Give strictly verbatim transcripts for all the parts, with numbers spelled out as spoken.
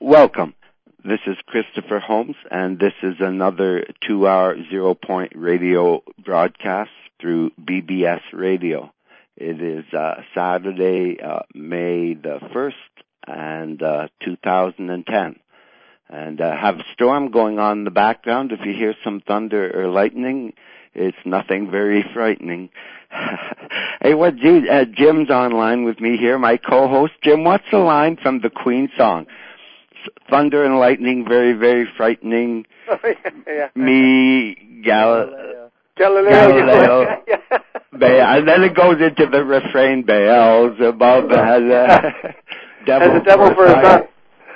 Welcome. This is Christopher Holmes, and this is another two-hour Zero Point Radio broadcast through B B S Radio. It is uh, Saturday, uh, May the first, and uh, two thousand ten. And uh, have a storm going on in the background. If you hear some thunder or lightning, it's nothing very frightening. Hey, what? Uh, Jim's online with me here, my co-host. Jim, what's the line from the Queen song? Thunder and lightning, very, very frightening. Oh, yeah, yeah. Me, Gal- Galileo. Galileo. Baal. And then it goes into the refrain, Beelzebub has a devil, has a devil for a son.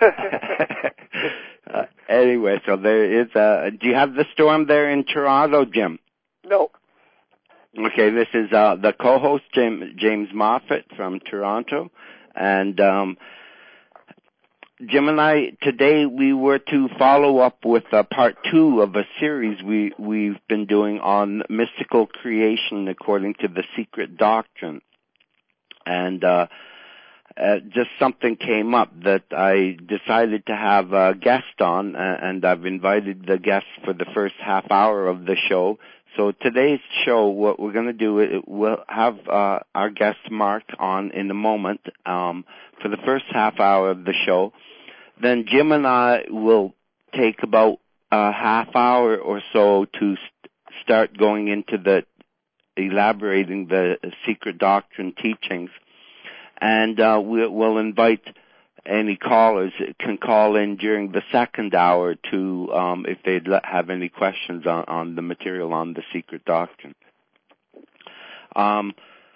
uh, anyway, so there is a... Do you have the storm there in Toronto, Jim? No. Okay, this is uh, the co-host, James, James Moffat from Toronto. And um, Jim and I, today we were to follow up with uh, part two of a series we, we've been doing on mystical creation according to the secret doctrine. And... Uh, Uh, just something came up that I decided to have a guest on, uh, and I've invited the guest for the first half hour of the show. So today's show, what we're going to do, it, we'll have uh, our guest Mark on in a moment um, for the first half hour of the show. Then Jim and I will take about a half hour or so to st- start going into the elaborating the secret doctrine teachings. And uh, we, we'll invite any callers can call in during the second hour to um, if they have any questions on, on the material on the secret doctrine. Um,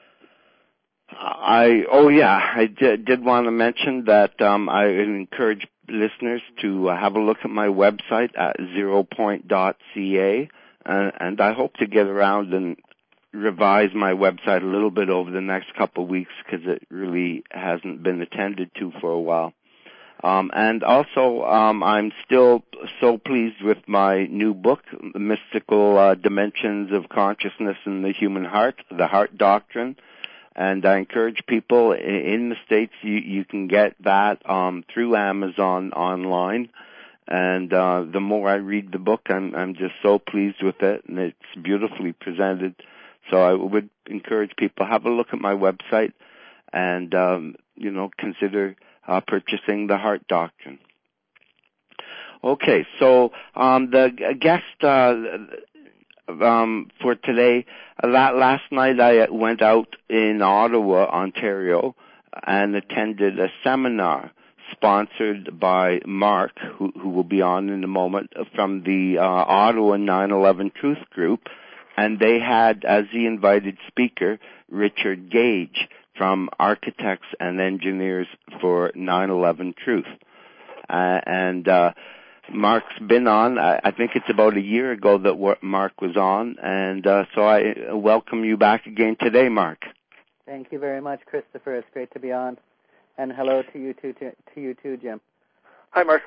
I oh yeah, I did, did want to mention that um, I encourage listeners to uh, have a look at my website at zero point dot c a, and, and I hope to get around and revise my website a little bit over the next couple of weeks because it really hasn't been attended to for a while. Um, and also, um, I'm still so pleased with my new book, The Mystical uh, Dimensions of Consciousness in the Human Heart, The Heart Doctrine. And I encourage people in the States, you, you can get that um, through Amazon online. And uh, the more I read the book, I'm, I'm just so pleased with it, and it's beautifully presented. So I would encourage people, have a look at my website and, um, you know, consider uh, purchasing the Heart Doctrine. Okay, so um, the guest uh, um, for today, uh, last night I went out in Ottawa, Ontario, and attended a seminar sponsored by Mark, who, who will be on in a moment, from the uh, Ottawa nine eleven Truth Group. And they had, as the invited speaker, Richard Gage from Architects and Engineers for nine eleven Truth. Uh, and uh, Mark's been on, I, I think it's about a year ago that Mark was on, and uh, so I welcome you back again today, Mark. Thank you very much, Christopher. It's great to be on. And hello to you too, to, to you too, Jim. Hi, Mark.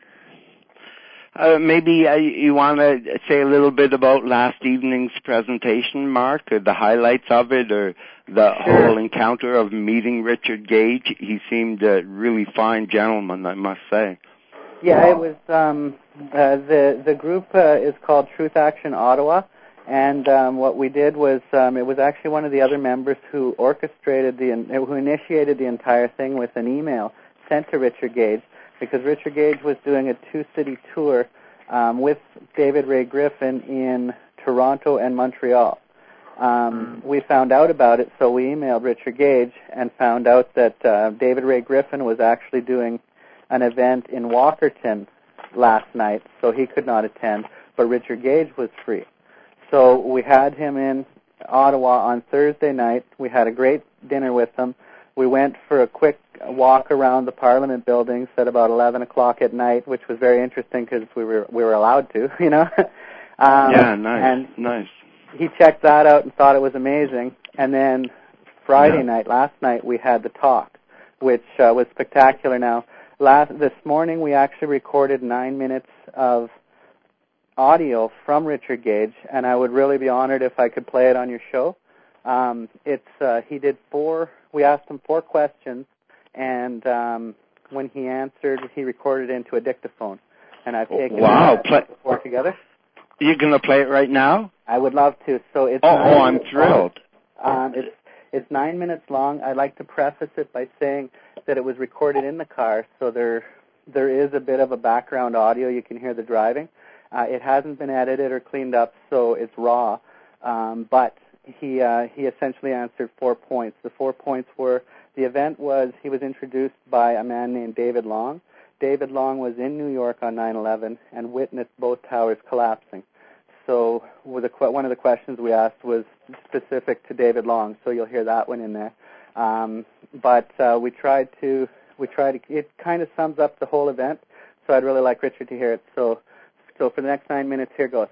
Uh, maybe uh, you want to say a little bit about last evening's presentation, Mark, or the highlights of it, or the sure. whole encounter of meeting Richard Gage. He seemed a really fine gentleman, I must say. Yeah, it was. Um, uh, the the group uh, is called Truth Action Ottawa, and um, what we did was um, it was actually one of the other members who orchestrated the who initiated the entire thing with an email sent to Richard Gage. Because Richard Gage was doing a two-city tour um, with David Ray Griffin in Toronto and Montreal. Um, we found out about it, so we emailed Richard Gage and found out that uh, David Ray Griffin was actually doing an event in Walkerton last night, so he could not attend, but Richard Gage was free. So we had him in Ottawa on Thursday night. We had a great dinner with him. We went for a quick walk around the Parliament buildings at about eleven o'clock at night, which was very interesting because we were we were allowed to, you know. um, yeah, nice, and nice. He checked that out and thought it was amazing. And then Friday yeah. night, last night, we had the talk, which uh, was spectacular. Now, last this morning we actually recorded nine minutes of audio from Richard Gage, and I would really be honored if I could play it on your show. Um, it's uh, he did four. We asked him four questions, and um, when he answered, he recorded into a dictaphone, and I've taken wow. that play- four together. You're going to play it right now? I would love to. So it's oh, oh I'm thrilled. Um, it's it's nine minutes long. I'd like to preface it by saying that it was recorded in the car, so there there is a bit of a background audio. You can hear the driving. Uh, it hasn't been edited or cleaned up, so it's raw. Um, but he uh, he essentially answered four points. The four points were: the event was he was introduced by a man named David Long. David Long was in New York on nine eleven and witnessed both towers collapsing. So with a, one of the questions we asked was specific to David Long, so you'll hear that one in there. Um, but uh, we tried to we tried to it kind of sums up the whole event. So I'd really like Richard to hear it. So so for the next nine minutes, here goes.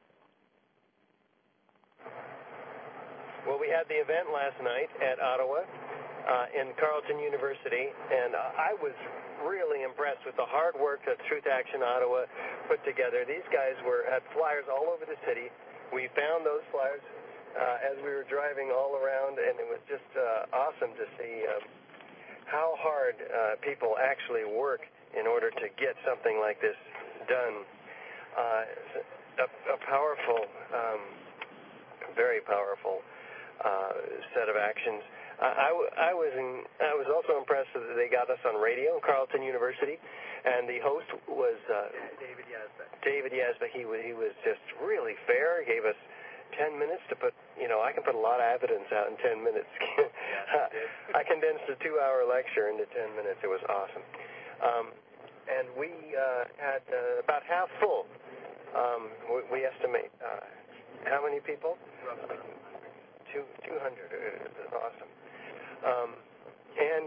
Well, we had the event last night at Ottawa uh, in Carleton University, and I was really impressed with the hard work that Truth Action Ottawa put together. These guys were had flyers all over the city. We found those flyers uh, as we were driving all around, and it was just uh, awesome to see uh, how hard uh, people actually work in order to get something like this done. Uh, a, a powerful, um, very powerful uh, set of actions. I, I, was in, I was also impressed that they got us on radio, Carleton University, and the host was uh, David Yazbek. David Yazbek. He was he was just really fair. He gave us ten minutes to put. You know, I can put a lot of evidence out in ten minutes. I condensed a two-hour lecture into ten minutes. It was awesome, um, and we uh, had uh, about half full. Um, we, we estimate uh, how many people? Roughly two two hundred. It was awesome. Um, and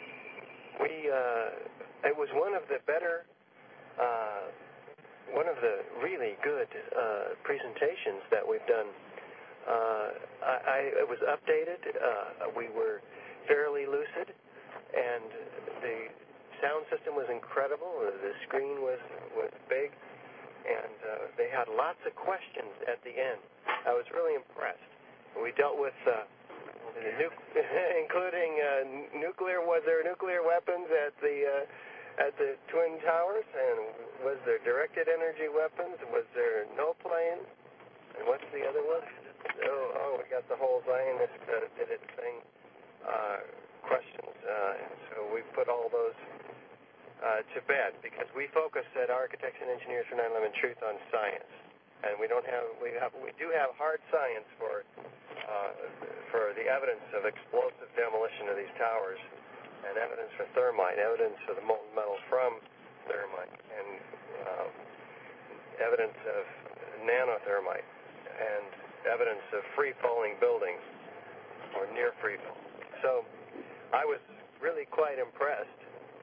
we, uh, it was one of the better, uh, one of the really good uh, presentations that we've done. Uh, I, I, it was updated. Uh, we were fairly lucid, and the sound system was incredible. The screen was, was big, and uh, they had lots of questions at the end. I was really impressed. We dealt with uh, The nu- including uh, nuclear. Was there nuclear weapons at the uh, at the Twin Towers? And was there directed energy weapons? Was there no planes? And what's the other one? Oh, oh we got the whole Zionist uh, did it thing uh, questions. Uh, so we put all those uh, to bed because we focus at Architects and Engineers for nine eleven Truth on science, and we don't have we have we do have hard science for. Uh, for the evidence of explosive demolition of these towers and evidence for thermite, evidence for the molten metal from thermite, and uh, evidence of nanothermite, and evidence of free-falling buildings or near free-fall. So I was really quite impressed.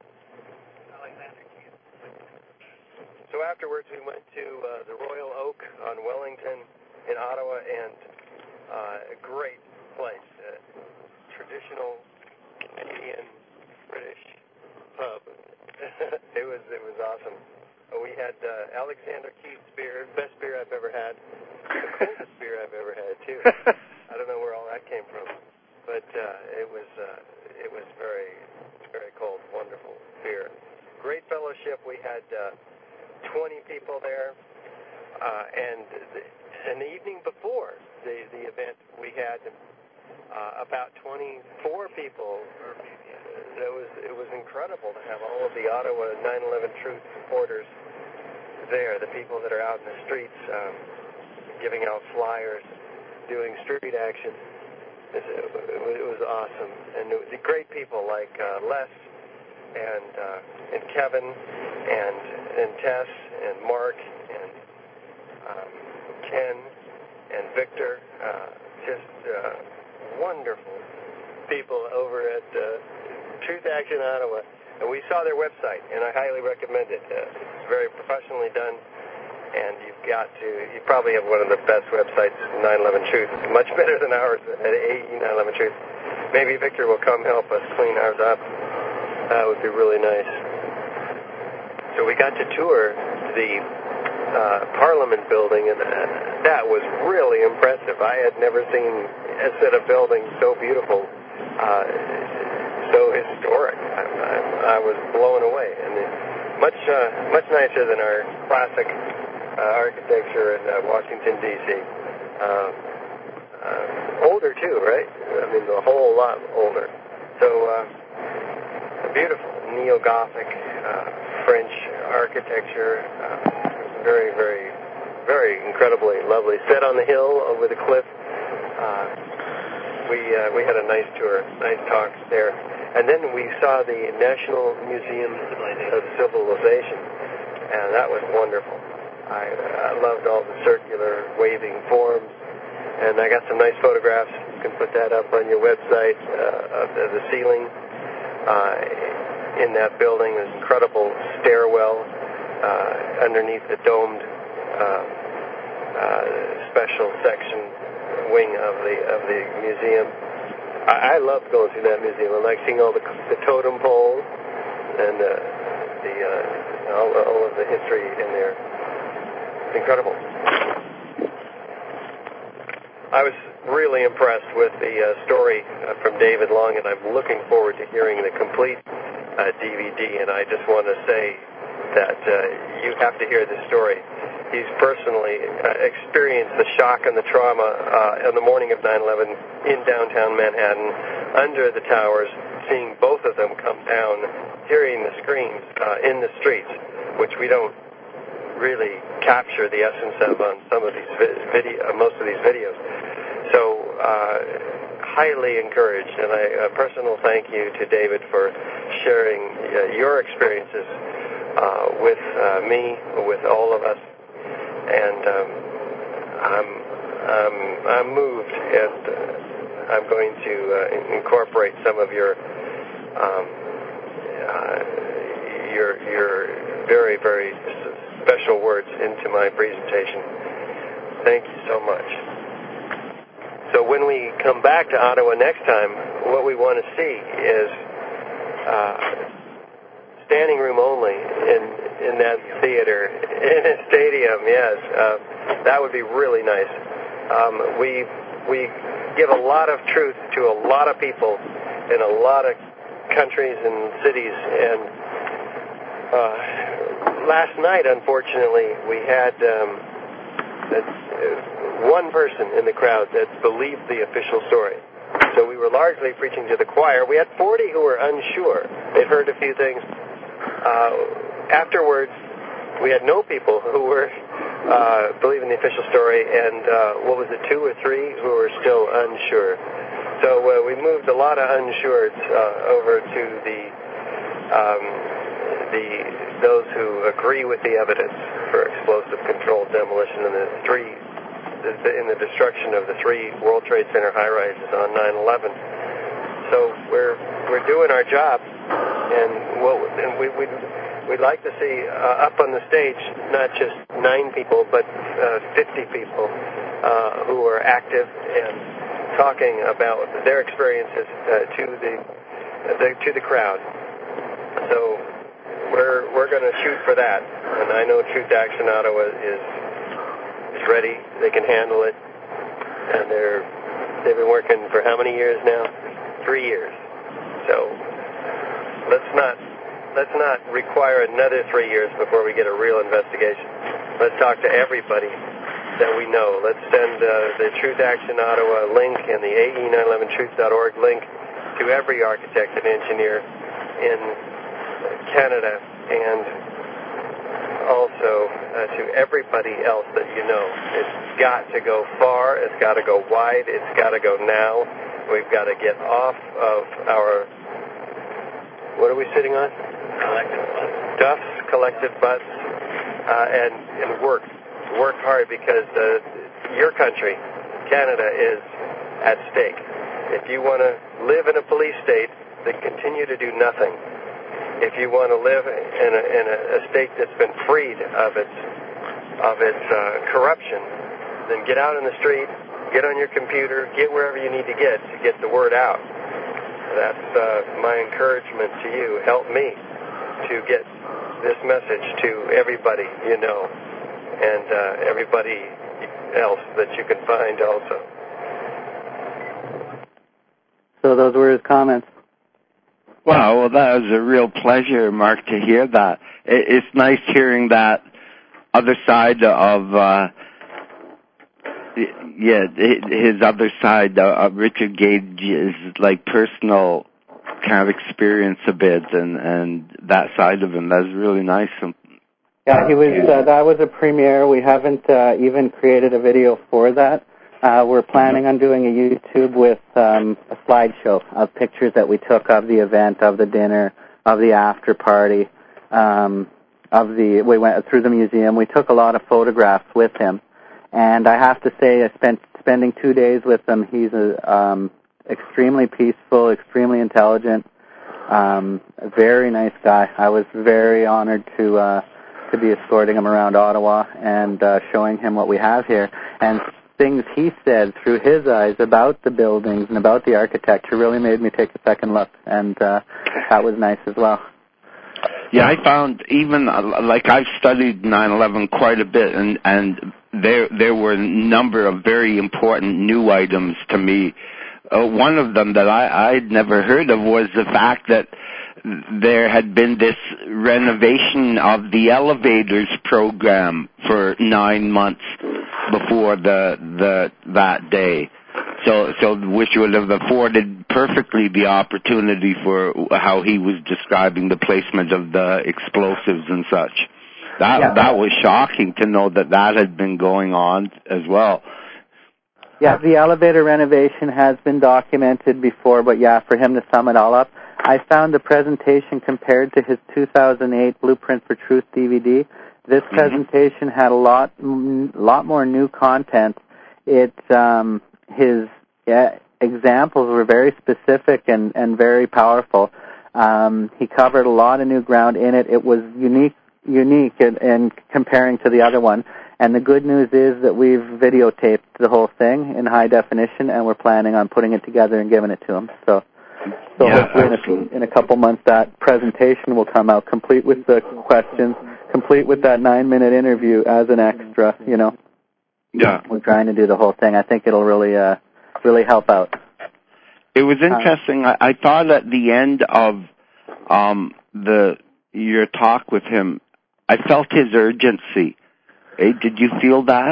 So afterwards we went to uh, the Royal Oak on Wellington in Ottawa, and Uh, a great place, uh, traditional Canadian British pub. it was it was awesome. We had uh, Alexander Keith's beer, best beer I've ever had, the coldest beer I've ever had too. I don't know where all that came from, but uh, it was uh, it was very very cold, wonderful beer. Great fellowship. We had uh, twenty people there, uh, and the, and the evening before the the event, we had uh, about twenty-four people. It was it was incredible to have all of the Ottawa nine eleven Truth supporters there. The people that are out in the streets um, giving out flyers, doing street action. It, it, it was awesome, and the great people like uh, Les and uh, and Kevin and and Tess and Mark and um, Ken and Victor, uh, just uh, wonderful people over at uh, Truth Action Ottawa. And we saw their website, and I highly recommend it. Uh, it's very professionally done, and you've got to, you probably have one of the best websites, nine eleven Truth, much better than ours at A E nine eleven Truth. Maybe Victor will come help us clean ours up. That would be really nice. So we got to tour the uh, Parliament building, and uh, that was really impressive. I had never seen a set of buildings so beautiful, uh, so historic. I, I, I was blown away, and it, much uh, much nicer than our classic uh, architecture in uh, Washington D C Uh, uh, older too, right? I mean, a whole lot older. So uh, beautiful neo-Gothic uh, French architecture. Uh, very, very, very incredibly lovely. Set on the hill over the cliff. Uh, we uh, we had a nice tour, nice talks there, and then we saw the National Museum of Civilization, and that was wonderful. I, I loved all the circular waving forms, and I got some nice photographs. You can put that up on your website uh, of the, the ceiling uh, in that building. There's an incredible stairwell uh, underneath the domed uh, uh, special section wing of the of the museum. I, I love going through that museum. I like seeing all the, the totem poles and uh, the uh, all, all of the history in there. It's incredible. I was really impressed with the uh, story uh, from David Long, and I'm looking forward to hearing the complete uh, D V D. And I just want to say that uh, you have to hear this story. He's personally uh, experienced the shock and the trauma uh, on the morning of nine eleven in downtown Manhattan, under the towers, seeing both of them come down, hearing the screams uh, in the streets, which we don't really capture the essence of on some of these video, uh, most of these videos. So, uh, highly encouraged, and I, a personal thank you to David for sharing uh, your experiences uh, with uh, me, with all of us. And um, I'm, I'm, I'm moved, and uh, I'm going to uh, incorporate some of your um, uh, your your very very special words into my presentation. Thank you so much. So when we come back to Ottawa next time, what we want to see is uh, standing room only in in that theater, in a stadium. Yes, uh, that would be really nice. Um, we we give a lot of truth to a lot of people in a lot of countries and cities, and uh, last night, unfortunately, we had um, a, one person in the crowd that believed the official story. So we were largely preaching to the choir. We had forty who were unsure. They'd heard a few things. Uh, afterwards, we had no people who were uh, believing the official story, and uh, what was it, two or three who were still unsure. So uh, we moved a lot of unsureds uh, over to the um, the those who agree with the evidence for explosive controlled demolition in the three in the destruction of the three World Trade Center high-rises on nine eleven. So we're we're doing our job, and what and we we we'd like to see uh, up on the stage not just nine people but uh, fifty people uh, who are active and talking about their experiences uh, to the, the to the crowd. So we're we're going to shoot for that, and I know Truth Action Ottawa is is ready. They can handle it, and they're they've been working for how many years now? Three years. So let's not let's not require another three years before we get a real investigation. Let's talk to everybody that we know. Let's send uh, the Truth Action Ottawa link and the A E nine eleven truth dot org link to every architect and engineer in Canada, and also uh, to everybody else that you know. It's got to go far. It's got to go wide. It's got to go now. We've got to get off of our, what are we sitting on? Collective butts. Duff's collective butts, uh, and, and work. Work hard, because uh, your country, Canada, is at stake. If you want to live in a police state, then continue to do nothing. If you want to live in a, in a state that's been freed of its of its uh, corruption, then get out in the street, get on your computer, get wherever you need to get to get the word out. That's uh, my encouragement to you. Help me to get this message to everybody you know, and uh, everybody else that you can find also. So those were his comments. Wow, well, that was a real pleasure, Mark, to hear that. It's nice hearing that other side of, uh, yeah, his other side of Richard Gage's, like, personal kind of experience a bit, and, and that side of him. That's really nice. Yeah, he was, uh, that was a premiere. We haven't uh, even created a video for that. Uh, we're planning on doing a YouTube with um, a slideshow of pictures that we took of the event, of the dinner, of the after party, um, of the, we went through the museum. We took a lot of photographs with him. And I have to say, I spent spending two days with him. He's a, um, extremely peaceful, extremely intelligent, um, a very nice guy. I was very honored to uh, to be escorting him around Ottawa and uh, showing him what we have here. And things he said through his eyes about the buildings and about the architecture really made me take a second look, and uh, that was nice as well. Yeah, I found even, uh, like, I've studied nine eleven quite a bit, and, and there there were a number of very important new items to me. Uh, one of them that I, I'd never heard of was the fact that there had been this renovation of the elevators program for nine months before the the that day. So, so which would have afforded perfectly the opportunity for how he was describing the placement of the explosives and such. That yeah. that was shocking to know that that had been going on as well. Yeah, the elevator renovation has been documented before, but yeah, for him to sum it all up, I found the presentation compared to his two thousand eight Blueprint for Truth D V D. This mm-hmm. presentation had a lot, m- lot more new content. It um, his yeah, examples were very specific and, and very powerful. Um, he covered a lot of new ground in it. It was unique, unique in, in comparing to the other one. And the good news is that we've videotaped the whole thing in high definition, and we're planning on putting it together and giving it to him. So, so yeah, hopefully in a, in a couple months that presentation will come out, complete with the questions, complete with that nine-minute interview as an extra. You know. Yeah. We're trying to do the whole thing. I think it'll really, uh, really help out. It was interesting. Uh, I, I thought at the end of um, the your talk with him, I felt his urgency. Hey, did you feel that?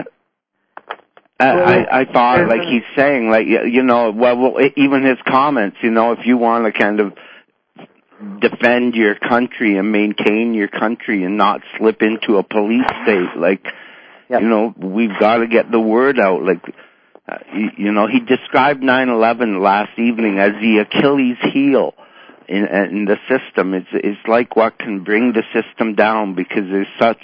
I, well, I, I thought, like he's saying, like, you know, well, well, even his comments, you know, if you want to kind of defend your country and maintain your country and not slip into a police state, like, yep. you know, we've got to get the word out. Like, uh, you, you know, he described nine eleven last evening as the Achilles heel in, in the system. It's, it's like what can bring the system down because there's such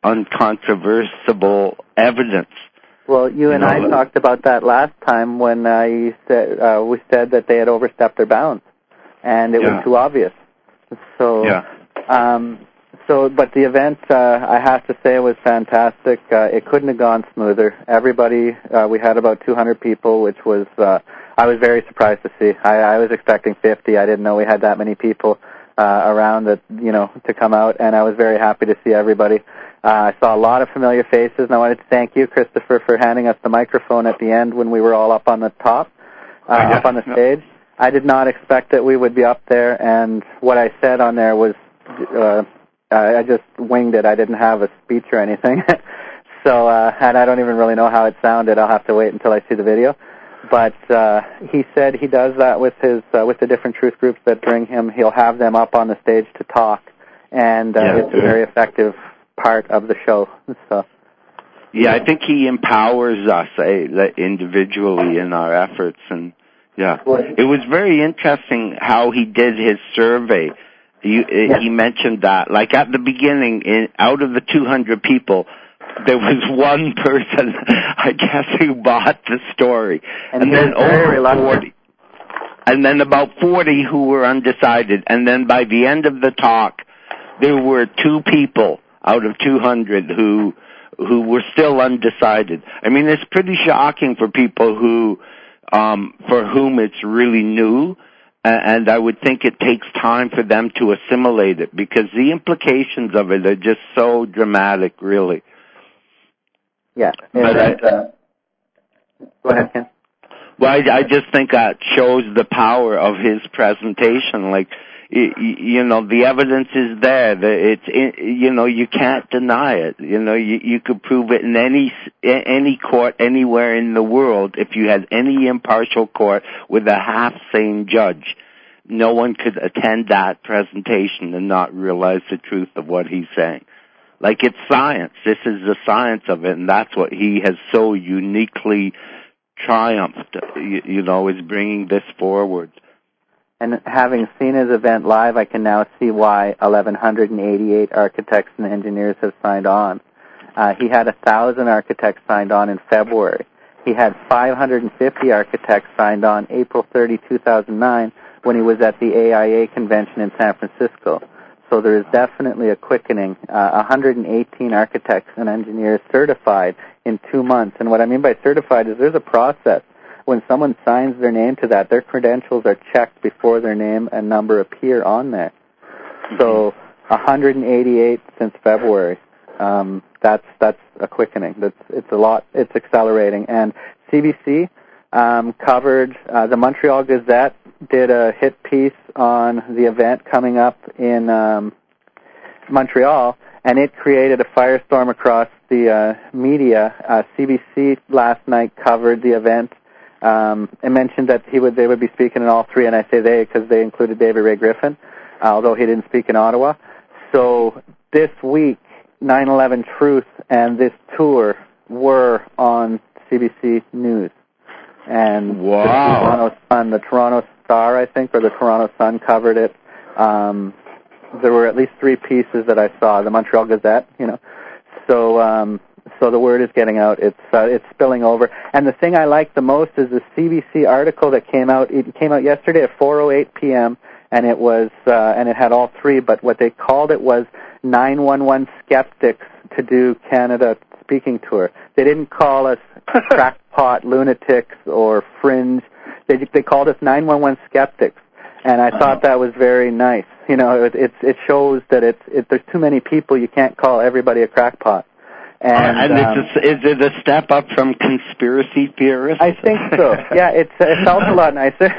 uncontroversible evidence. Well, you and you know, I talked about that last time when uh, you said uh, we said that they had overstepped their bounds, and it yeah. was too obvious. So, yeah. um, so, but the event, uh, I have to say, was fantastic. Uh, it couldn't have gone smoother. Everybody, uh, we had about two hundred people, which was uh, I was very surprised to see. I, I was expecting fifty. I didn't know we had that many people uh, around that, you know, to come out, and I was very happy to see everybody. Uh, I saw a lot of familiar faces, and I wanted to thank you, Christopher, for handing us the microphone at the end when we were all up on the top, uh, yeah, up on the stage. I did not expect that we would be up there, and what I said on there was, uh, I just winged it. I didn't have a speech or anything. so, uh, and I don't even really know how it sounded. I'll have to wait until I see the video. But uh, he said he does that with his uh, with the different truth groups that bring him. He'll have them up on the stage to talk, and uh, yeah, it's a very effective part of the show. So, yeah, I think he empowers us eh, individually in our efforts, and yeah, it was very interesting how he did his survey. You, yeah. He mentioned that, like at the beginning, in, out of the two hundred people, there was one person, I guess, who bought the story, and, and then over forty, and then about forty who were undecided, and then by the end of the talk, there were two people out of two hundred who who were still undecided. I mean, it's pretty shocking for people who, um, for whom it's really new, and I would think it takes time for them to assimilate it because the implications of it are just so dramatic, really. Yeah. But I, uh, go ahead, Ken. Well, I, I just think that shows the power of his presentation. Like, you, you know, the evidence is there. It's, you know, you can't deny it. You know, you, you could prove it in any any court anywhere in the world. If you had any impartial court with a half-sane judge, no one could attend that presentation and not realize the truth of what he's saying. Like, it's science. This is the science of it, and that's what he has so uniquely triumphed, you, you know, is bringing this forward. And having seen his event live, I can now see why eleven eighty-eight architects and engineers have signed on. Uh, he had one thousand architects signed on in February. He had five hundred fifty architects signed on April thirtieth, two thousand nine, when he was at the A I A convention in San Francisco. So there is definitely a quickening. Uh, one hundred eighteen architects and engineers certified in two months. And what I mean by certified is there's a process. When someone signs their name to that, their credentials are checked before their name and number appear on there. So one hundred eighty-eight since February. Um, that's that's a quickening. That's it's a lot. It's accelerating. And C B C um, covered uh, the Montreal Gazette did a hit piece on the event coming up in um, Montreal, and it created a firestorm across the uh, media. Uh, C B C last night covered the event. Um, and mentioned that he would they would be speaking in all three, and I say they because they included David Ray Griffin, uh, although he didn't speak in Ottawa. So this week, nine eleven Truth and this tour were on C B C News. And wow. the Toronto Sun, the Toronto Star, I think, or the Toronto Sun covered it. Um, there were at least three pieces that I saw. The Montreal Gazette, you know. So, um, so the word is getting out. It's uh, it's spilling over. And the thing I like the most is the C B C article that came out. It came out yesterday at four oh eight p.m. and it was uh, and it had all three. But what they called it was nine one one skeptics to do Canada speaking tour. They didn't call us crackpot lunatics or fringe. They they called us nine one one skeptics, and I thought that was very nice. You know, it it, it shows that it's it, there's too many people. You can't call everybody a crackpot. And, uh, and um, it's a, is it a step up from conspiracy theorists? I think so. Yeah, it's it felt a lot nicer.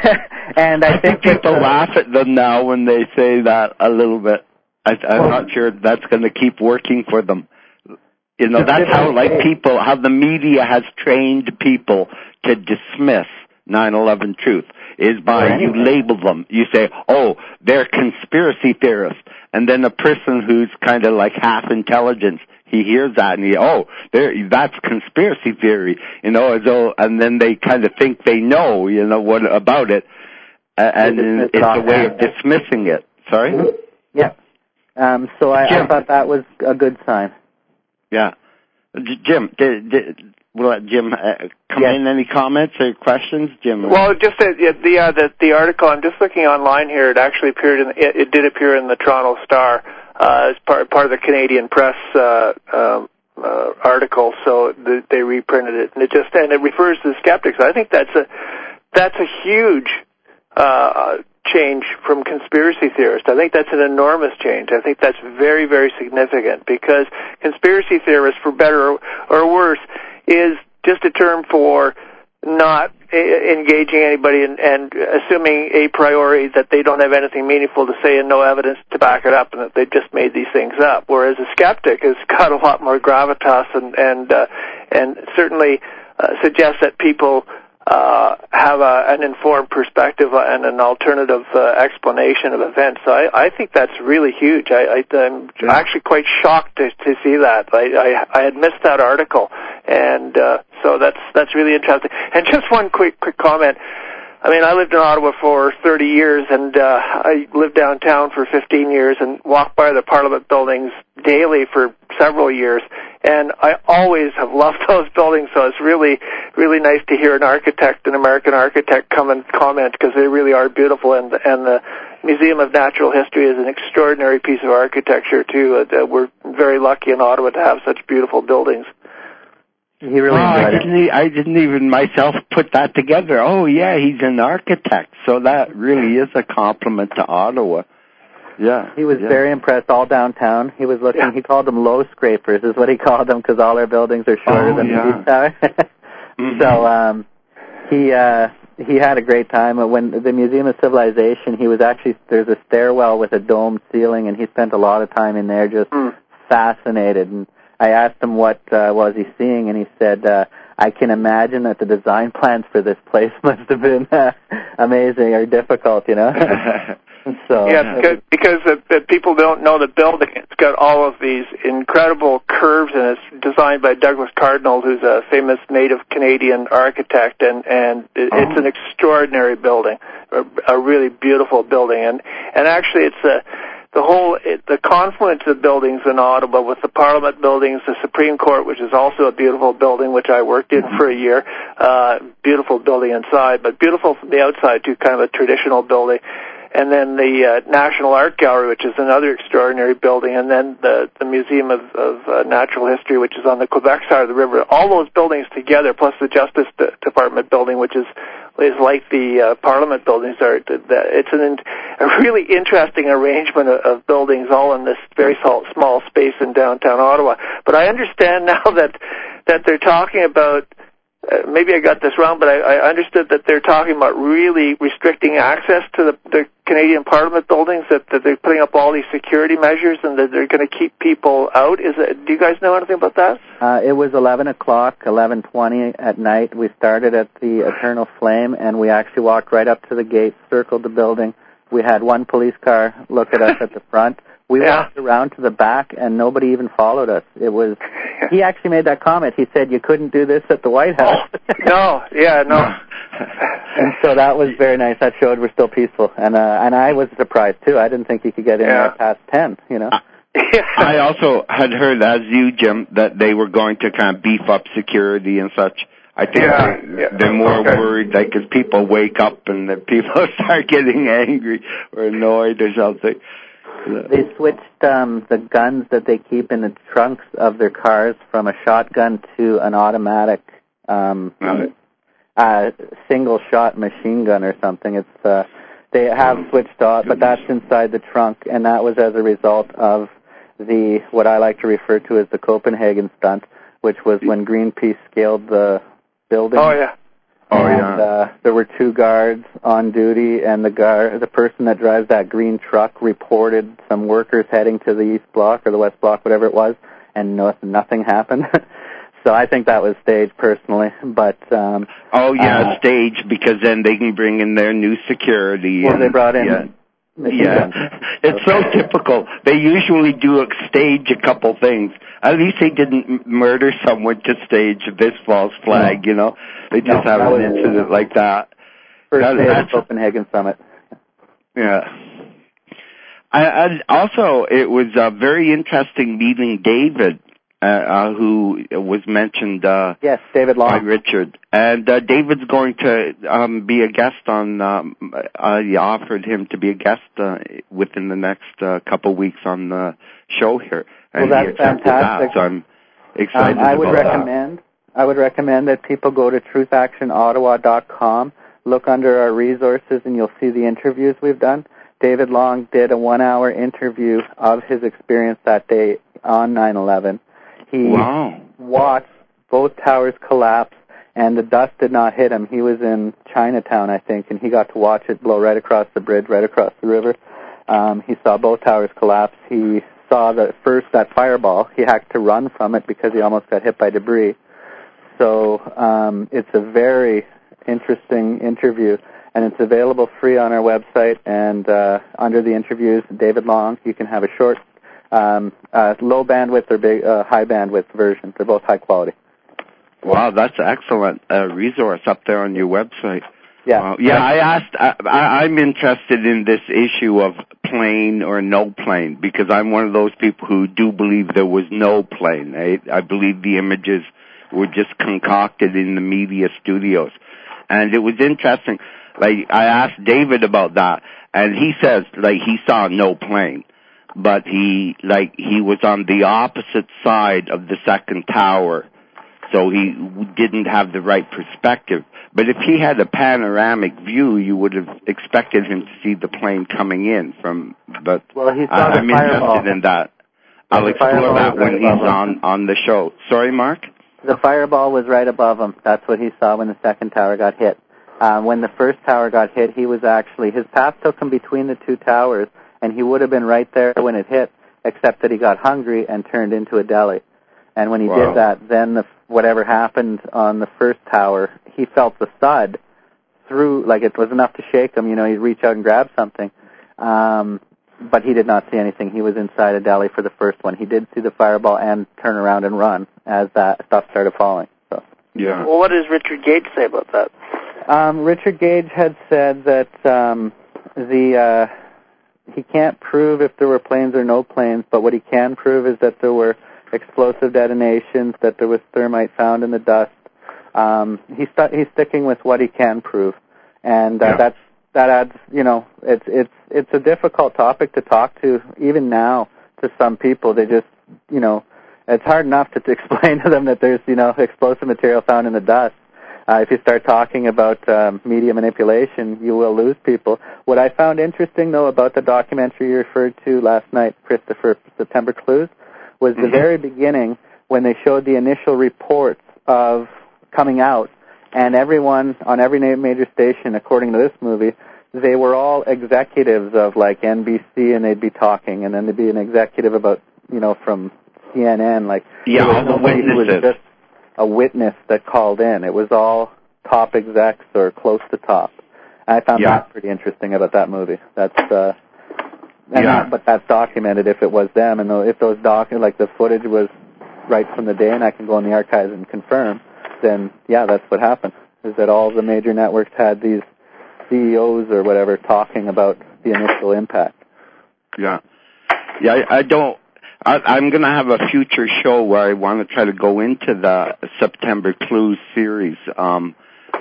And I, I think, think people that, uh, laugh at them now when they say that a little bit. I, I'm well, not sure that's going to keep working for them. You know, that's how, like, people, how the media has trained people to dismiss nine eleven Truth, is by right. you label them. You say, oh, they're conspiracy theorists. And then a person who's kind of like half intelligence, he hears that and he, oh, there, that's conspiracy theory, you know, as though, and then they kind of think they know, you know, what about it, and it's, it's a way of dismissing it. Sorry? Yeah. Um, so I, I thought that was a good sign. Yeah. Jim, did, did, will let Jim uh, come yes. in? Any comments or questions, Jim? Well, just the the, uh, the the article. I'm just looking online here. It actually appeared in it, it did appear in the Toronto Star uh, as part part of the Canadian Press uh, um, uh, article. So the, they reprinted it, and it just and it refers to the skeptics. I think that's a that's a huge uh, change from conspiracy theorists. I think that's an enormous change. I think that's very, very significant because conspiracy theorists, for better or worse, is just a term for not engaging anybody and, and assuming a priori that they don't have anything meaningful to say and no evidence to back it up and that they've just made these things up. Whereas a skeptic has got a lot more gravitas and and, uh, and certainly uh, suggests that people Uh, have a, an informed perspective and an alternative uh, explanation of events. So I, I think that's really huge. I, I, I'm yeah. actually quite shocked to, to see that. I, I, I had missed that article, and uh, so that's that's really interesting. And just one quick quick comment. I mean, I lived in Ottawa for thirty years, and uh, I lived downtown for fifteen years and walked by the Parliament buildings daily for several years. And I always have loved those buildings, so it's really, really nice to hear an architect, an American architect, come and comment because they really are beautiful. And and the Museum of Natural History is an extraordinary piece of architecture too. Uh, we're very lucky in Ottawa to have such beautiful buildings. He really oh, I enjoyed didn't, it. I didn't even myself put that together. Oh, yeah, he's an architect, so that really is a compliment to Ottawa. Yeah, he was yeah. very impressed all downtown. He was looking, yeah. He called them low scrapers is what he called them because all our buildings are shorter oh, than yeah. the East Tower. mm-hmm. So um, he uh, he had a great time. When the Museum of Civilization, he was actually, there's a stairwell with a domed ceiling, and he spent a lot of time in there just mm. fascinated. And I asked him what uh, was he seeing, and he said, uh, I can imagine that the design plans for this place must have been uh, amazing or difficult, you know? So yeah, because, because uh, people don't know the building. It's got all of these incredible curves, and it's designed by Douglas Cardinal, who's a famous native Canadian architect, and and it, oh. it's an extraordinary building, a, a really beautiful building, and and actually it's a. The whole, it, the confluence of buildings in Ottawa with the Parliament buildings, the Supreme Court, which is also a beautiful building, which I worked in for a year, uh, beautiful building inside, but beautiful from the outside too, kind of a traditional building. And then the uh, National Art Gallery, which is another extraordinary building, and then the, the Museum of, of uh, Natural History, which is on the Quebec side of the river. All those buildings together, plus the Justice D- Department building, which is is like the uh, Parliament buildings are. It's an, a really interesting arrangement of, of buildings, all in this very small, small space in downtown Ottawa. But I understand now that that they're talking about. Uh, maybe I got this wrong, but I, I understood that they're talking about really restricting access to the, the Canadian Parliament buildings, that, that they're putting up all these security measures and that they're going to keep people out. Is it, do you guys know anything about that? Uh, it was eleven o'clock, eleven twenty at night. We started at the Eternal Flame, and we actually walked right up to the gate, circled the building. We had one police car look at us at the front. We yeah. walked around to the back, and nobody even followed us. It was. He actually made that comment. He said, you couldn't do this at the White House. no, yeah, no. And so that was very nice. That showed we're still peaceful. And uh, and I was surprised, too. I didn't think you could get in yeah. there past ten, you know. I also had heard, as you, Jim, that they were going to kind of beef up security and such. I think yeah, they're, yeah. they're more okay. worried, like, as people wake up and the people start getting angry or annoyed or something. They switched um, the guns that they keep in the trunks of their cars from a shotgun to an automatic um, right. uh, single-shot machine gun or something. It's uh, they have switched off, but that's inside the trunk, and that was as a result of the what I like to refer to as the Copenhagen stunt, which was when Greenpeace scaled the building. Oh yeah. Oh, and yeah. uh, there were two guards on duty, and the guard, the person that drives that green truck reported some workers heading to the East Block or the West Block, whatever it was, and no, nothing happened. So I think that was staged, personally. But um, oh yeah, uh, staged, because then they can bring in their new security. Well, and, they brought in. Yeah. Yeah, it's so typical. They usually do stage a couple things. At least they didn't murder someone to stage this false flag, you know. They just no, have an incident like that. First that, day of the Copenhagen Summit. Yeah. I, I, also, it was uh, very interesting meeting David, uh, uh, who was mentioned uh, yes, David Long. by Richard. And uh, David's going to um, be a guest on, um, I offered him to be a guest uh, within the next uh, couple weeks on the show here. And well, that's fantastic. That, so I'm excited um, I would about recommend, that. I would recommend that people go to truth action ottawa dot com, look under our resources, and you'll see the interviews we've done. David Long did a one-hour interview of his experience that day on nine eleven. He wow. watched both towers collapse, and the dust did not hit him. He was in Chinatown, I think, and he got to watch it blow right across the bridge, right across the river. Um, he saw both towers collapse. He saw the first that fireball. He had to run from it because he almost got hit by debris. So um, it's a very interesting interview, and it's available free on our website. And uh, under the interviews, David Long, you can have a short, um, uh, low bandwidth or big, uh, high bandwidth version. They're both high quality. Wow, that's an excellent uh, resource up there on your website. Yeah, wow. yeah. I asked. I, I'm interested in this issue of plane or no plane, because I'm one of those people who do believe there was no plane. I, I believe the images were just concocted in the media studios, and it was interesting. Like, I asked David about that, and he says like he saw no plane, but he like he was on the opposite side of the second tower, so he didn't have the right perspective. But if he had a panoramic view, you would have expected him to see the plane coming in from. But well, he saw I, the I'm fireball. interested in that. Yeah, I'll explore that when right he's on on the show. Sorry, Mark? The fireball was right above him. That's what he saw when the second tower got hit. Uh, when the first tower got hit, he was actually, his path took him between the two towers, and he would have been right there when it hit, except that he got hungry and turned into a deli. And when he Wow. did that, then the, whatever happened on the first tower, he felt the thud through, like it was enough to shake him. You know, he'd reach out and grab something. Um, but he did not see anything. He was inside a deli for the first one. He did see the fireball and turn around and run as that stuff started falling. So. Yeah. Well, what does Richard Gage say about that? Um, Richard Gage had said that um, the uh, he can't prove if there were planes or no planes, but what he can prove is that there were explosive detonations, that there was thermite found in the dust. Um, he's stu- he's sticking with what he can prove, and uh, Yeah. that's that adds. You know, it's it's it's a difficult topic to talk to even now to some people. They just you know, it's hard enough to, to explain to them that there's you know explosive material found in the dust. Uh, if you start talking about um, media manipulation, you will lose people. What I found interesting, though, about the documentary you referred to last night, Christopher, September Clues, was the mm-hmm. very beginning when they showed the initial reports of coming out, and everyone on every major station, according to this movie, they were all executives of, like, N B C, and they'd be talking, and then there'd be an executive about, you know, from C N N, like, yeah, all the witnesses. Just a witness that called in. It was all top execs or close to top. I found yeah. that pretty interesting about that movie. That's uh, and yeah. not, but that's documented if it was them, and if those doc like the footage was right from the day, and I can go in the archives and confirm. Then yeah, that's what happened. Is that all the major networks had these C E Os or whatever talking about the initial impact? Yeah, yeah. I, I don't. I, I'm going to have a future show where I want to try to go into the September Clues series. Um,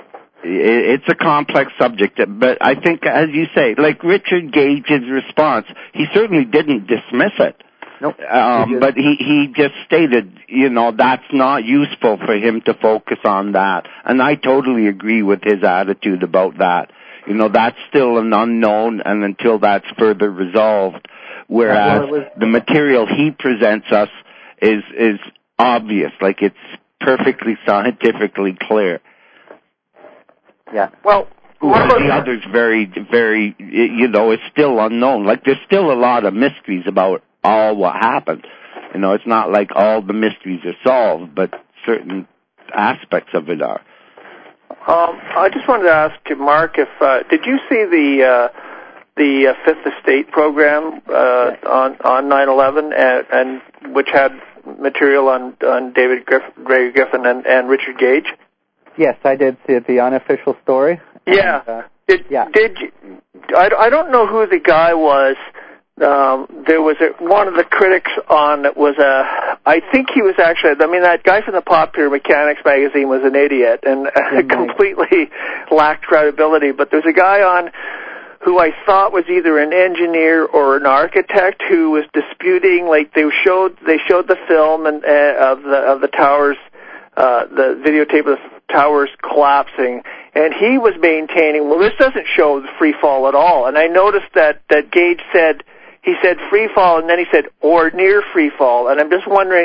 it, it's a complex subject, but I think, as you say, like Richard Gage's response, he certainly didn't dismiss it. Nope. Um, but he, he just stated, you know, that's not useful for him to focus on that. And I totally agree with his attitude about that. You know, that's still an unknown, and until that's further resolved, whereas well, was, the material he presents us is is obvious, like it's perfectly scientifically clear. Yeah. Well, whereas the others very, very, you know, it's still unknown. Like there's still a lot of mysteries about all what happened. You know, it's not like all the mysteries are solved, but certain aspects of it are. Um, I just wanted to ask you, Mark, if uh, did you see the uh, the uh, Fifth Estate program uh, yes. on on nine eleven, and, and which had material on on David Griff, Grey Griffin and, and Richard Gage? Yes, I did see it. The unofficial story. Yeah. And, uh, did yeah. did you, I I don't know who the guy was. Um, there was a, one of the critics on that was a, I think he was actually, I mean, that guy from the Popular Mechanics magazine was an idiot and uh, completely lacked credibility, but there's a guy on who I thought was either an engineer or an architect who was disputing, like they showed, they showed the film and, uh, of the, of the towers, uh, the videotape of the towers collapsing, and he was maintaining, well, this doesn't show the free fall at all, and I noticed that, that Gage said, He said free fall, and then he said or near free fall, and I'm just wondering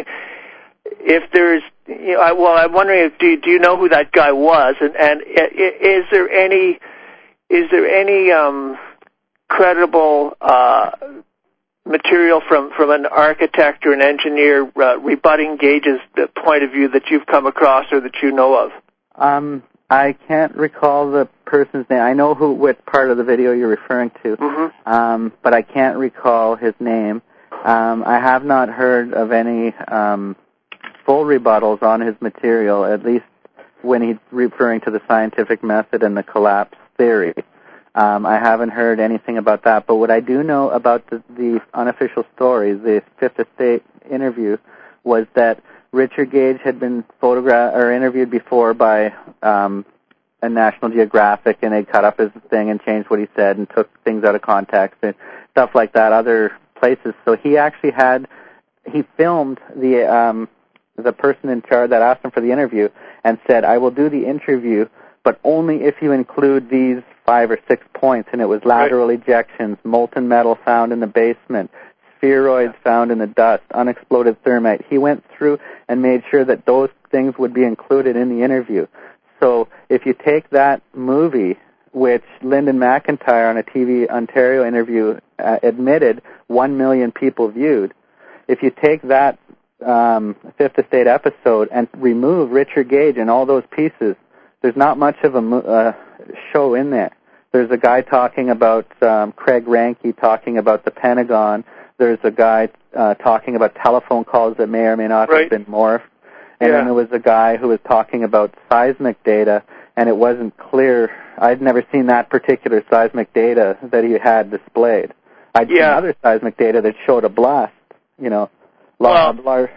if there's, you know, I, well, I'm wondering if do do you know who that guy was, and and is there any is there any um, credible uh, material from, from an architect or an engineer uh, rebutting Gage's point of view that you've come across or that you know of? Um. I can't recall the person's name. I know who, what part of the video you're referring to, mm-hmm. um, but I can't recall his name. Um, I have not heard of any um, full rebuttals on his material, at least when he's referring to the scientific method and the collapse theory. Um, I haven't heard anything about that. But what I do know about the, the unofficial story, the Fifth Estate interview, was that Richard Gage had been photographed or interviewed before by um, a National Geographic, and they cut up his thing and changed what he said and took things out of context and stuff like that, other places. So he actually had, he filmed the um, the person in charge that asked him for the interview and said, I will do the interview, but only if you include these five or six points. And it was lateral right. ejections, molten metal found in the basement, spheroids found in the dust, unexploded thermite. He went through and made sure that those things would be included in the interview. So if you take that movie, which Lyndon McIntyre on a T V Ontario interview uh, admitted one million people viewed, if you take that um, Fifth Estate episode and remove Richard Gage and all those pieces, there's not much of a uh, show in there. There's a guy talking about um, Craig Ranke talking about the Pentagon. There's a guy uh, talking about telephone calls that may or may not right. have been morphed. And yeah. then there was a guy who was talking about seismic data, and it wasn't clear. I'd never seen that particular seismic data that he had displayed. I'd yeah. seen other seismic data that showed a blast, you know. Well, large.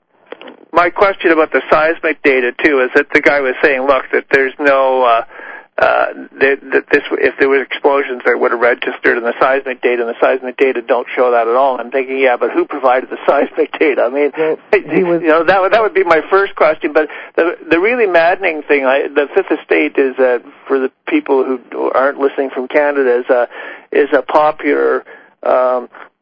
My question about the seismic data, too, is that the guy was saying, look, that there's no... Uh, Uh, that, that this, if there were explosions that would have registered in the seismic data, and the seismic data don't show that at all. And I'm thinking, yeah, but who provided the seismic data? I mean, well, he was, you know, that would that would be my first question. But the the really maddening thing, I, the Fifth Estate is uh, for the people who aren't listening from Canada, is a is a popular um,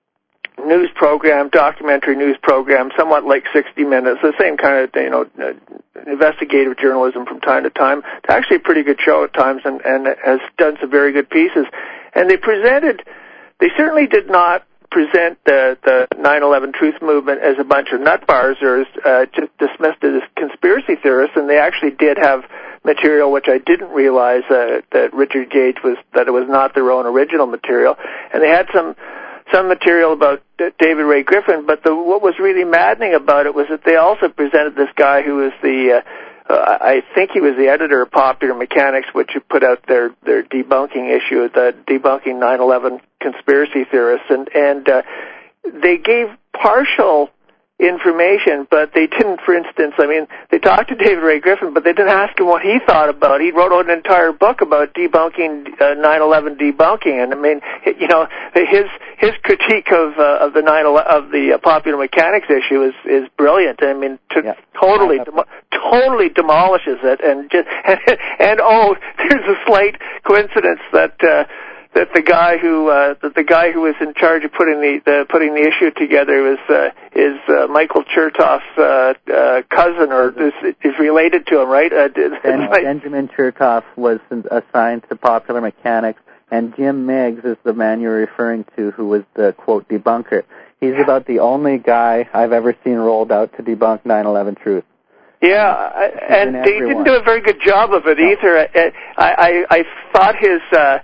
news program, documentary news program, somewhat like sixty minutes, the same kind of, you know, investigative journalism from time to time. It's actually a pretty good show at times, and, and has done some very good pieces. And they presented, they certainly did not present the, the nine eleven Truth Movement as a bunch of nutbarzers, uh, just dismissed it as conspiracy theorists, and they actually did have material which I didn't realize uh, that Richard Gage was, that it was not their own original material. And they had some some material about David Ray Griffin, but the, what was really maddening about it was that they also presented this guy who was the, uh, uh, I think he was the editor of Popular Mechanics, which put out their, their debunking issue, the debunking nine eleven conspiracy theorists, and, and uh, they gave partial information, but they didn't, for instance, I mean, they talked to David Ray Griffin, but they didn't ask him what he thought about it. He wrote an entire book about debunking, uh, nine eleven debunking, and I mean, you know, his his critique of uh, of the nine of the uh, Popular Mechanics issue is is brilliant. I mean, to, yeah. totally dem- totally demolishes it, and just and, and oh, there's a slight coincidence that. Uh, That the guy who uh, that the guy who was in charge of putting the, the putting the issue together was uh, is uh, Michael Chertoff's uh, uh, cousin, or is, is related to him, right? Uh, ben, like, Benjamin Chertoff was assigned to Popular Mechanics, and Jim Meigs is the man you're referring to, who was the quote debunker. He's about the only guy I've ever seen rolled out to debunk nine eleven Truth. Yeah, I, and they everyone. didn't do a very good job of it no. either. I I, I thought his. Uh,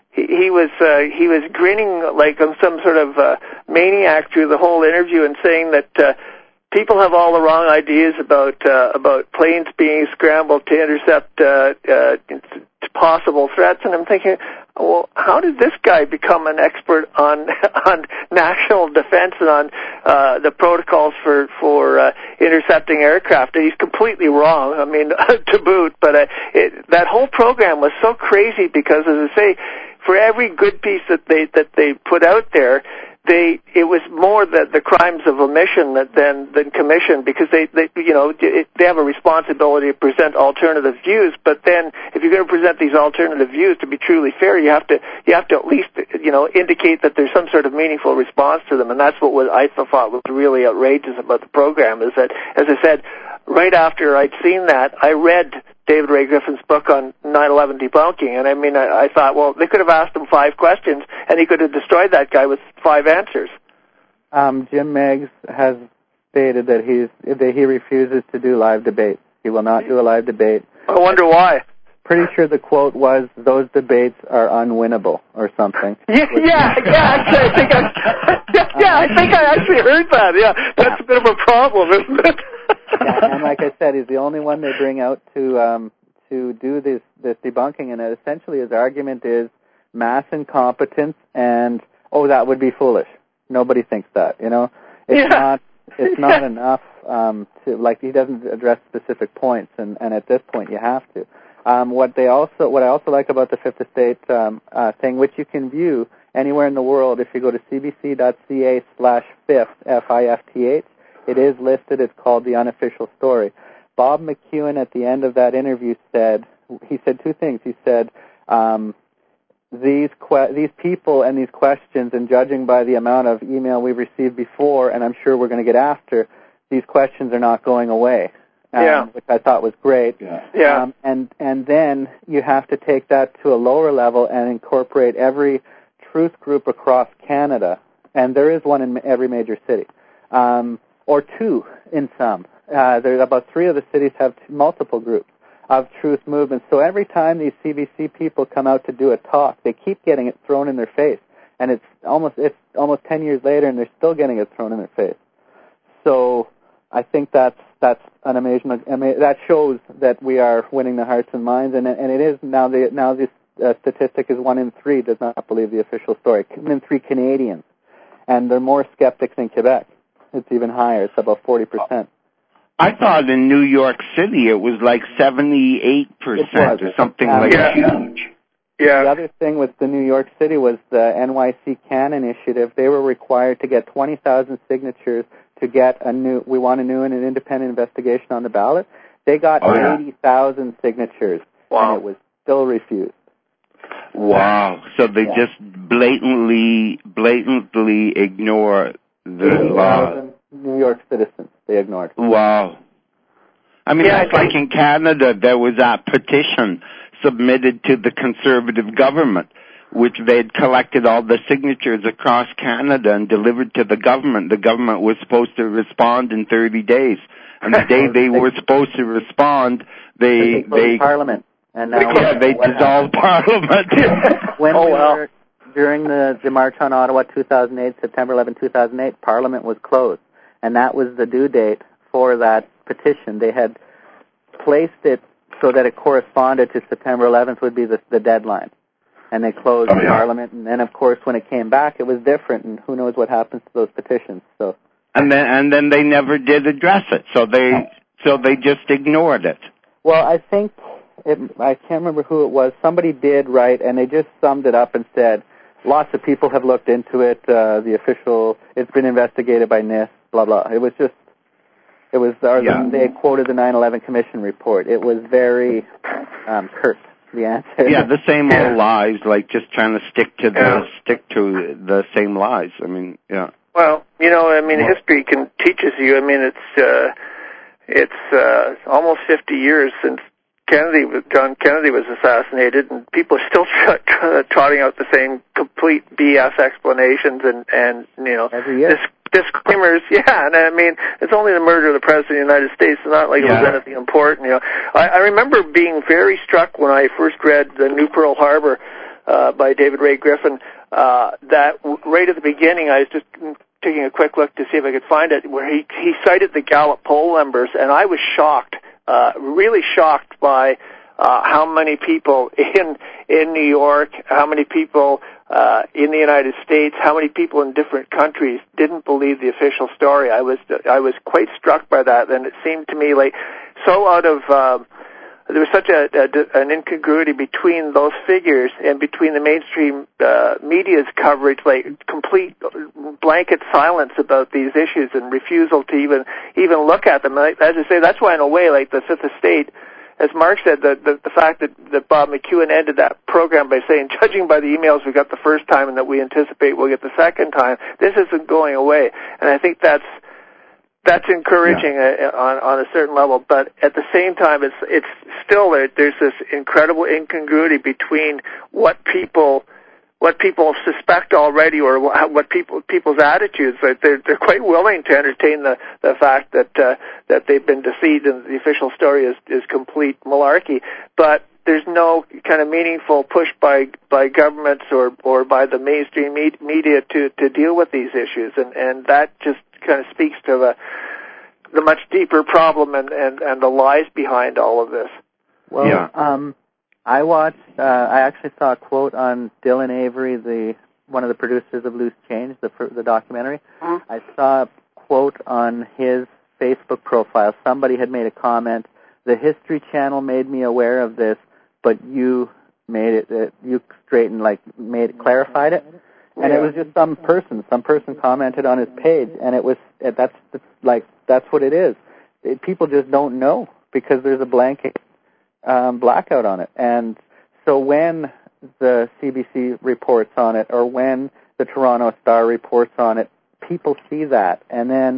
He was uh, he was grinning like on some sort of uh, maniac through the whole interview, and saying that uh, people have all the wrong ideas about uh, about planes being scrambled to intercept uh, uh, possible threats. And I'm thinking, well, how did this guy become an expert on on national defense and on uh, the protocols for for uh, intercepting aircraft? And he's completely wrong. I mean, to boot. But uh, it, that whole program was so crazy because, as I say, for every good piece that they that they put out there, they it was more the the crimes of omission than than commission, because they, they you know it, they have a responsibility to present alternative views. But then, if you're going to present these alternative views to be truly fair, you have to you have to at least you know indicate that there's some sort of meaningful response to them. And that's what was, I thought was really outrageous about the program, is that, as I said, right after I'd seen that, I read David Ray Griffin's book on nine eleven debunking, and I mean, I, I thought, well, they could have asked him five questions, and he could have destroyed that guy with five answers. Um, Jim Meigs has stated that he's that he refuses to do live debates. He will not do a live debate. I wonder why. Pretty sure the quote was, "Those debates are unwinnable," or something. Yeah, yeah, yeah. Actually, I think I, yeah, yeah, I think I actually heard that. Yeah, that's a bit of a problem, isn't it? Yeah, and like I said, he's the only one they bring out to um, to do this this debunking, and essentially his argument is mass incompetence and oh, that would be foolish. Nobody thinks that, you know. It's yeah. not it's not enough um, to like he doesn't address specific points, and, and at this point you have to. Um, what they also what I also like about the Fifth Estate um, uh, thing, which you can view anywhere in the world if you go to cbc.ca slash fifth F I F T H. It is listed. It's called The Unofficial Story. Bob McEwen at the end of that interview said, he said two things. He said, um, these que- these people and these questions, and judging by the amount of email we've received before, and I'm sure we're going to get after, these questions are not going away. um, yeah. which I thought was great. Yeah. Yeah. Um, and and then you have to take that to a lower level and incorporate every truth group across Canada, and there is one in every major city, um, or two in some. Uh, there's about three of the cities have t- multiple groups of truth movements. So every time these C B C people come out to do a talk, they keep getting it thrown in their face, and it's almost it's almost ten years later, and they're still getting it thrown in their face. So I think that's that's an amazing. I mean, that shows that we are winning the hearts and minds, and and it is now the now this uh, statistic is one in three does not believe the official story. One in three Canadians, and they're more skeptics in Quebec. It's even higher. It's about forty percent. I thought in New York City it was like seventy-eight percent or something um, like yeah. huge. Yeah. The other thing with the New York City was the N Y C CAN initiative. They were required to get twenty thousand signatures to get a new, we want a new and an independent investigation on the ballot. They got oh, yeah. eighty thousand signatures, Wow. and it was still refused. Wow. So they Yeah. just blatantly, blatantly ignore the law. New York citizens they ignored. Wow. I mean, Yeah, that's I like in Canada, there was that petition submitted to the Conservative government, which they'd collected all the signatures across Canada and delivered to the government. The government was supposed to respond in thirty days. And the day they were supposed to respond, they... they they Parliament. And now yeah, they dissolved Parliament. when oh, we wow. were, during the, the March on Ottawa two thousand eight, September eleventh, two thousand eight, Parliament was closed. And that was the due date for that petition. They had placed it so that it corresponded to September eleventh would be the, the deadline. And they closed oh, yeah. Parliament. And then, of course, when it came back, it was different. And who knows what happens to those petitions. So, and then and then they never did address it. So they so they just ignored it. well, I think, it, I can't remember who it was. Somebody did write, and they just summed it up and said, lots of people have looked into it. Uh, the official, it's been investigated by NIST, blah, blah. It was just, it was, or Yeah. they quoted the nine eleven Commission report. It was very um, curt, the answer. Yeah, the same Yeah. old lies, like just trying to stick to the Yeah. stick to the same lies. I mean, yeah. Well, you know, I mean, history can teaches you. I mean, it's uh, it's uh, almost fifty years since Kennedy, was, John Kennedy, was assassinated, and people are still tr- tr- trotting out the same complete B S explanations and and you know Every year. dis- disclaimers. Yeah, and I mean, it's only the murder of the President of the United States. It's not like it Yeah. was anything important. You know, I, I remember being very struck when I first read The New Pearl Harbor uh, by David Ray Griffin. Uh, that w- right at the beginning, I was just taking a quick look to see if I could find it, where he he cited the Gallup poll numbers, and I was shocked, uh, really shocked by uh, how many people in in New York, how many people uh, in the United States, how many people in different countries didn't believe the official story. I was I was quite struck by that, and it seemed to me like so out of. Uh, There was such a, a, an incongruity between those figures and between the mainstream uh, media's coverage, like complete blanket silence about these issues and refusal to even even look at them. And as I say, that's why, in a way, like the Fifth Estate, as Mark said, the, the, the fact that, that Bob McEwen ended that program by saying, judging by the emails we got the first time and that we anticipate we'll get the second time, this isn't going away. And I think that's That's encouraging yeah. uh, on on a certain level, but at the same time, it's it's still there. There's this incredible incongruity between what people what people suspect already, or what people people's attitudes. They're they're quite willing to entertain the the fact that uh, that they've been deceived and the official story is is complete malarkey. But there's no kind of meaningful push by by governments or or by the mainstream media to to deal with these issues, and and that just kind of speaks to the the much deeper problem and, and, and the lies behind all of this. Well, yeah. um, I watched. Uh, I actually saw a quote on Dylan Avery, the one of the producers of Loose Change, the the documentary. Mm-hmm. I saw a quote on his Facebook profile. Somebody had made a comment. The History Channel made me aware of this, but you made it. Uh, you straightened, like made clarified it. And it was just some person. Some person commented on his page, and it was that's, that's like that's what it is. It, people just don't know because there's a blanket um, blackout on it. And so when the C B C reports on it, or when the Toronto Star reports on it, people see that, and then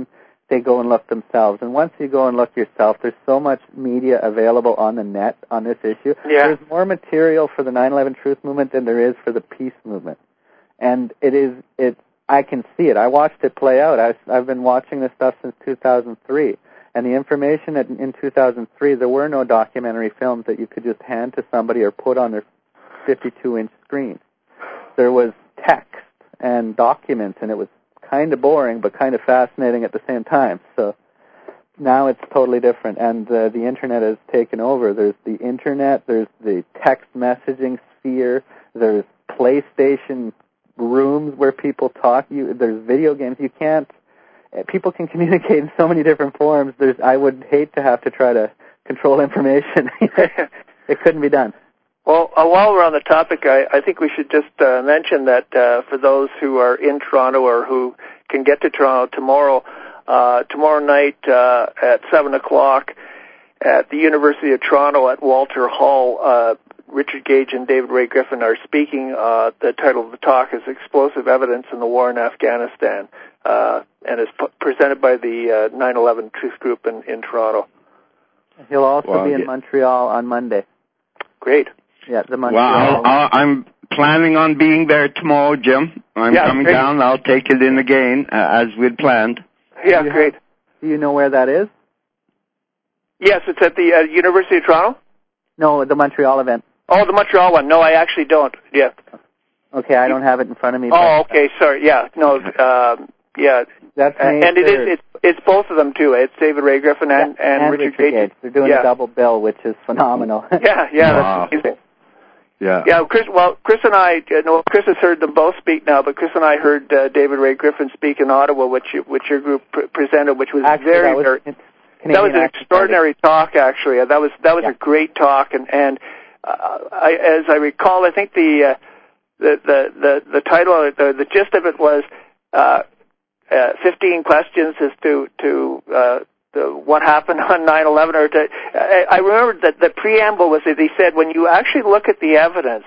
they go and look themselves. And once you go and look yourself, there's so much media available on the net on this issue. Yeah. There's more material for the nine eleven Truth Movement than there is for the peace movement. And it is, it, I can see it. I watched it play out. I, I've been watching this stuff since two thousand three. And the information that in two thousand three, there were no documentary films that you could just hand to somebody or put on their fifty-two inch screen. There was text and documents, and it was kind of boring but kind of fascinating at the same time. So now it's totally different, and uh, the Internet has taken over. There's the Internet, there's the text messaging sphere, there's PlayStation rooms where people talk. You, there's video games. You can't... People can communicate in so many different forms. There's, I would hate to have to try to control information. It couldn't be done. Well, uh, while we're on the topic, I, I think we should just uh, mention that uh, for those who are in Toronto or who can get to Toronto tomorrow, uh, tomorrow night uh, at seven o'clock at the University of Toronto at Walter Hall, uh, Richard Gage and David Ray Griffin are speaking. Uh, the title of the talk is Explosive Evidence in the War in Afghanistan, uh, and is p- presented by the uh, nine eleven Truth Group in, in Toronto. He'll also well, be in yeah. Montreal on Monday. Great. Yeah, the Montreal. Well, I'll, I'll, I'm planning on being there tomorrow, Jim. I'm yeah, coming great. down. I'll take it in again, uh, as we'd planned. Yeah, Do great. Have, do you know where that is? Yes, it's at the uh, University of Toronto? No, the Montreal event. Oh, the Montreal one. No, I actually don't. Yeah. Okay, I don't have it in front of me. Oh, okay. Sorry. Yeah. No. Um, yeah. That's Uh, and it is. It's, it's both of them too. It's David Ray Griffin and, yeah, and, and Richard, Richard Gage. Gage. They're doing yeah. a double bill, which is phenomenal. Yeah. Yeah. Wow. That's amazing. Yeah. Yeah. Chris. Well, Chris and I. Uh, no, Chris has heard them both speak now, but Chris and I heard uh, David Ray Griffin speak in Ottawa, which you, which your group pr- presented, which was Actually, very that was, very. Canadian that was an extraordinary talk. Actually, uh, that was that was yeah. a great talk, and and uh, I, as I recall, I think the. Uh, The, the, the, the title, the, the gist of it was uh, uh, fifteen questions as to, to uh, the, what happened on nine eleven. Or to, I, I remember that the preamble was that they said when you actually look at the evidence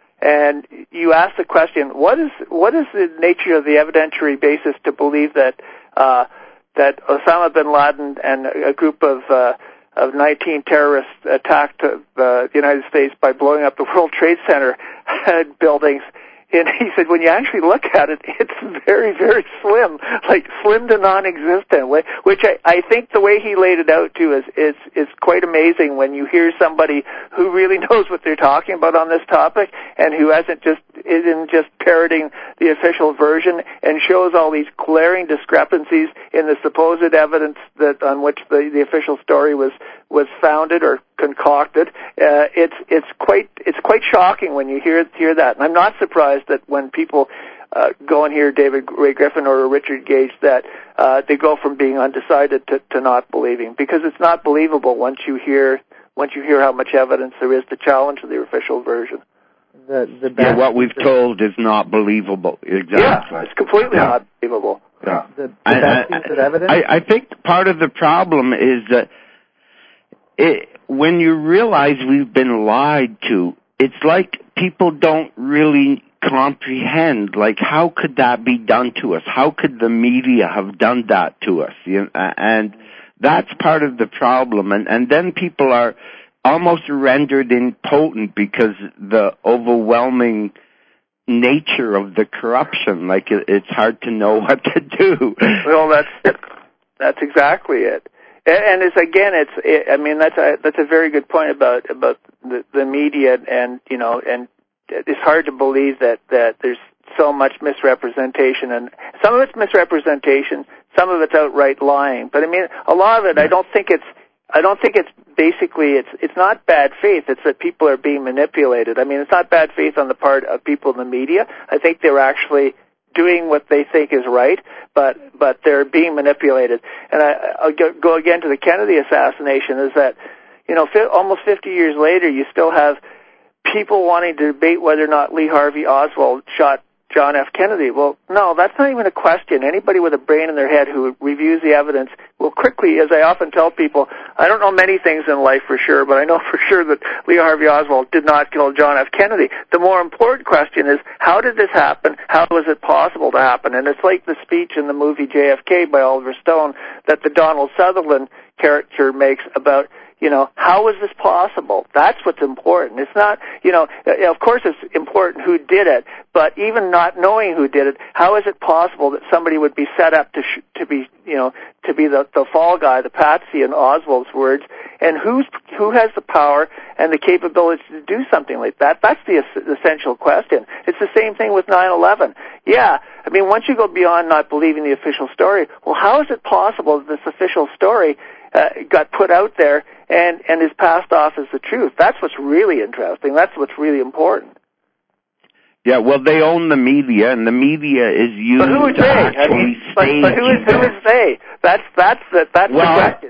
and you ask the question, what is what is the nature of the evidentiary basis to believe that uh, that Osama bin Laden and a group of uh, of nineteen terrorists attacked uh, the United States by blowing up the World Trade Center buildings. And he said, when you actually look at it, it's very, very slim, like slim to non-existent, which I, I think the way he laid it out, too, is, is, is quite amazing when you hear somebody who really knows what they're talking about on this topic and who hasn't just, isn't just parroting the official version and shows all these glaring discrepancies in the supposed evidence that on which the, the official story was, was founded or concocted. Uh, it's, it's quite, it's quite shocking when you hear, hear that. And I'm not surprised that when people uh, go and hear David Ray Griffin or Richard Gage that uh, they go from being undecided to, to not believing, because it's not believable once you hear once you hear how much evidence there is to challenge the official version. The, the best Yeah, what we've told is not believable. Exactly. Yeah, it's completely Yeah. not believable. Yeah. The, the I, best I, piece of evidence. I, I think part of the problem is that it, when you realize we've been lied to, it's like people don't really comprehend, like, how could that be done to us? How could the media have done that to us? You know, and that's part of the problem. And, and then people are almost rendered impotent because the overwhelming nature of the corruption, like it, it's hard to know what to do. Well, that's that's exactly it. And it's again, it's it, I mean that's a that's a very good point about about the, the media, and you know, and it's hard to believe that that there's so much misrepresentation, and some of it's misrepresentation, some of it's outright lying. But I mean, a lot of it, I don't think it's I don't think it's basically it's it's not bad faith. It's that people are being manipulated. I mean, it's not bad faith on the part of people in the media. I think they're actually doing what they think is right, but but they're being manipulated. And I, I'll go again to the Kennedy assassination, is that, you know, fi- almost fifty years later, you still have people wanting to debate whether or not Lee Harvey Oswald shot John F. Kennedy. Well, no, that's not even a question. Anybody with a brain in their head who reviews the evidence will quickly, as I often tell people, I don't know many things in life for sure, but I know for sure that Lee Harvey Oswald did not kill John F. Kennedy. The more important question is, how did this happen? How was it possible to happen? And it's like the speech in the movie J F K by Oliver Stone that the Donald Sutherland character makes about, you know, how is this possible? That's what's important. It's not, you know, of course it's important who did it, but even not knowing who did it, how is it possible that somebody would be set up to sh- to be, you know, to be the, the fall guy, the patsy in Oswald's words, and who's who has the power and the capability to do something like that? That's the es- essential question. It's the same thing with nine eleven. Yeah, I mean, once you go beyond not believing the official story, well, how is it possible that this official story uh, got put out there and, and is passed off as the truth? That's what's really interesting. That's what's really important. Yeah, well, they own the media, and the media is used but who is to they? actually I mean, but, stage. but who is who is they? That's that's the that's well, the question.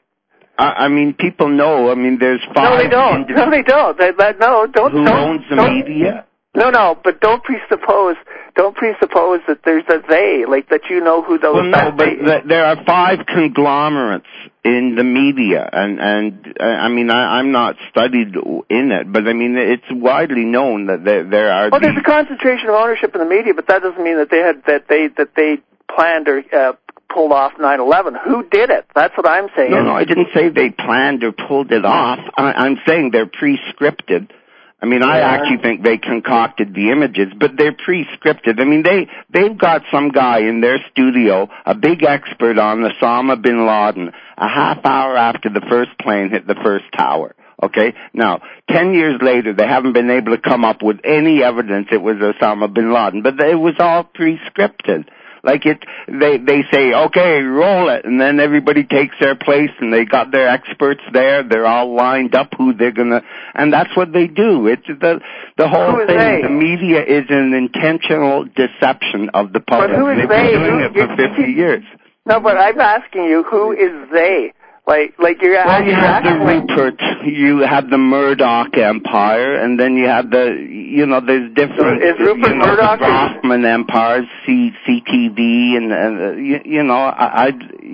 I, I mean, people know. I mean, there's five. No, they don't. No, they don't. They, they, no, don't. Who don't, owns the don't, media? No, no, but don't presuppose. Don't presuppose that there's a they, like that you know who those. Well, no, but they, th- there are five conglomerates in the media, and and uh, I mean, I, I'm not studied in it, but I mean, it's widely known that there, there are. Well, there's these... a concentration of ownership in the media, but that doesn't mean that they had that they that they planned or uh, pulled off nine eleven. Who did it? That's what I'm saying. No, no, I didn't say they planned or pulled it off. I, I'm saying they're pre-scripted. I mean, I actually think they concocted the images, but they're pre-scripted. I mean, they, they've got some guy in their studio, a big expert on Osama bin Laden, a half hour after the first plane hit the first tower. Okay? Now, ten years later, they haven't been able to come up with any evidence it was Osama bin Laden, but it was all pre-scripted. Like it, they, they say, okay, roll it, and then everybody takes their place, and they got their experts there, they're all lined up who they're gonna, and that's what they do. It's the, the whole thing, they? the media is an intentional deception of the public. But who is They've they? been doing Who, it for fifty years. No, but I'm asking you, who is they? Like, like you're well, asking. you have the Rupert, you have the Murdoch Empire, and then you have the, you know, there's different. So is Rupert you know, Murdoch? The Rothman empires, C CTV, and and uh, you, you know, I, I,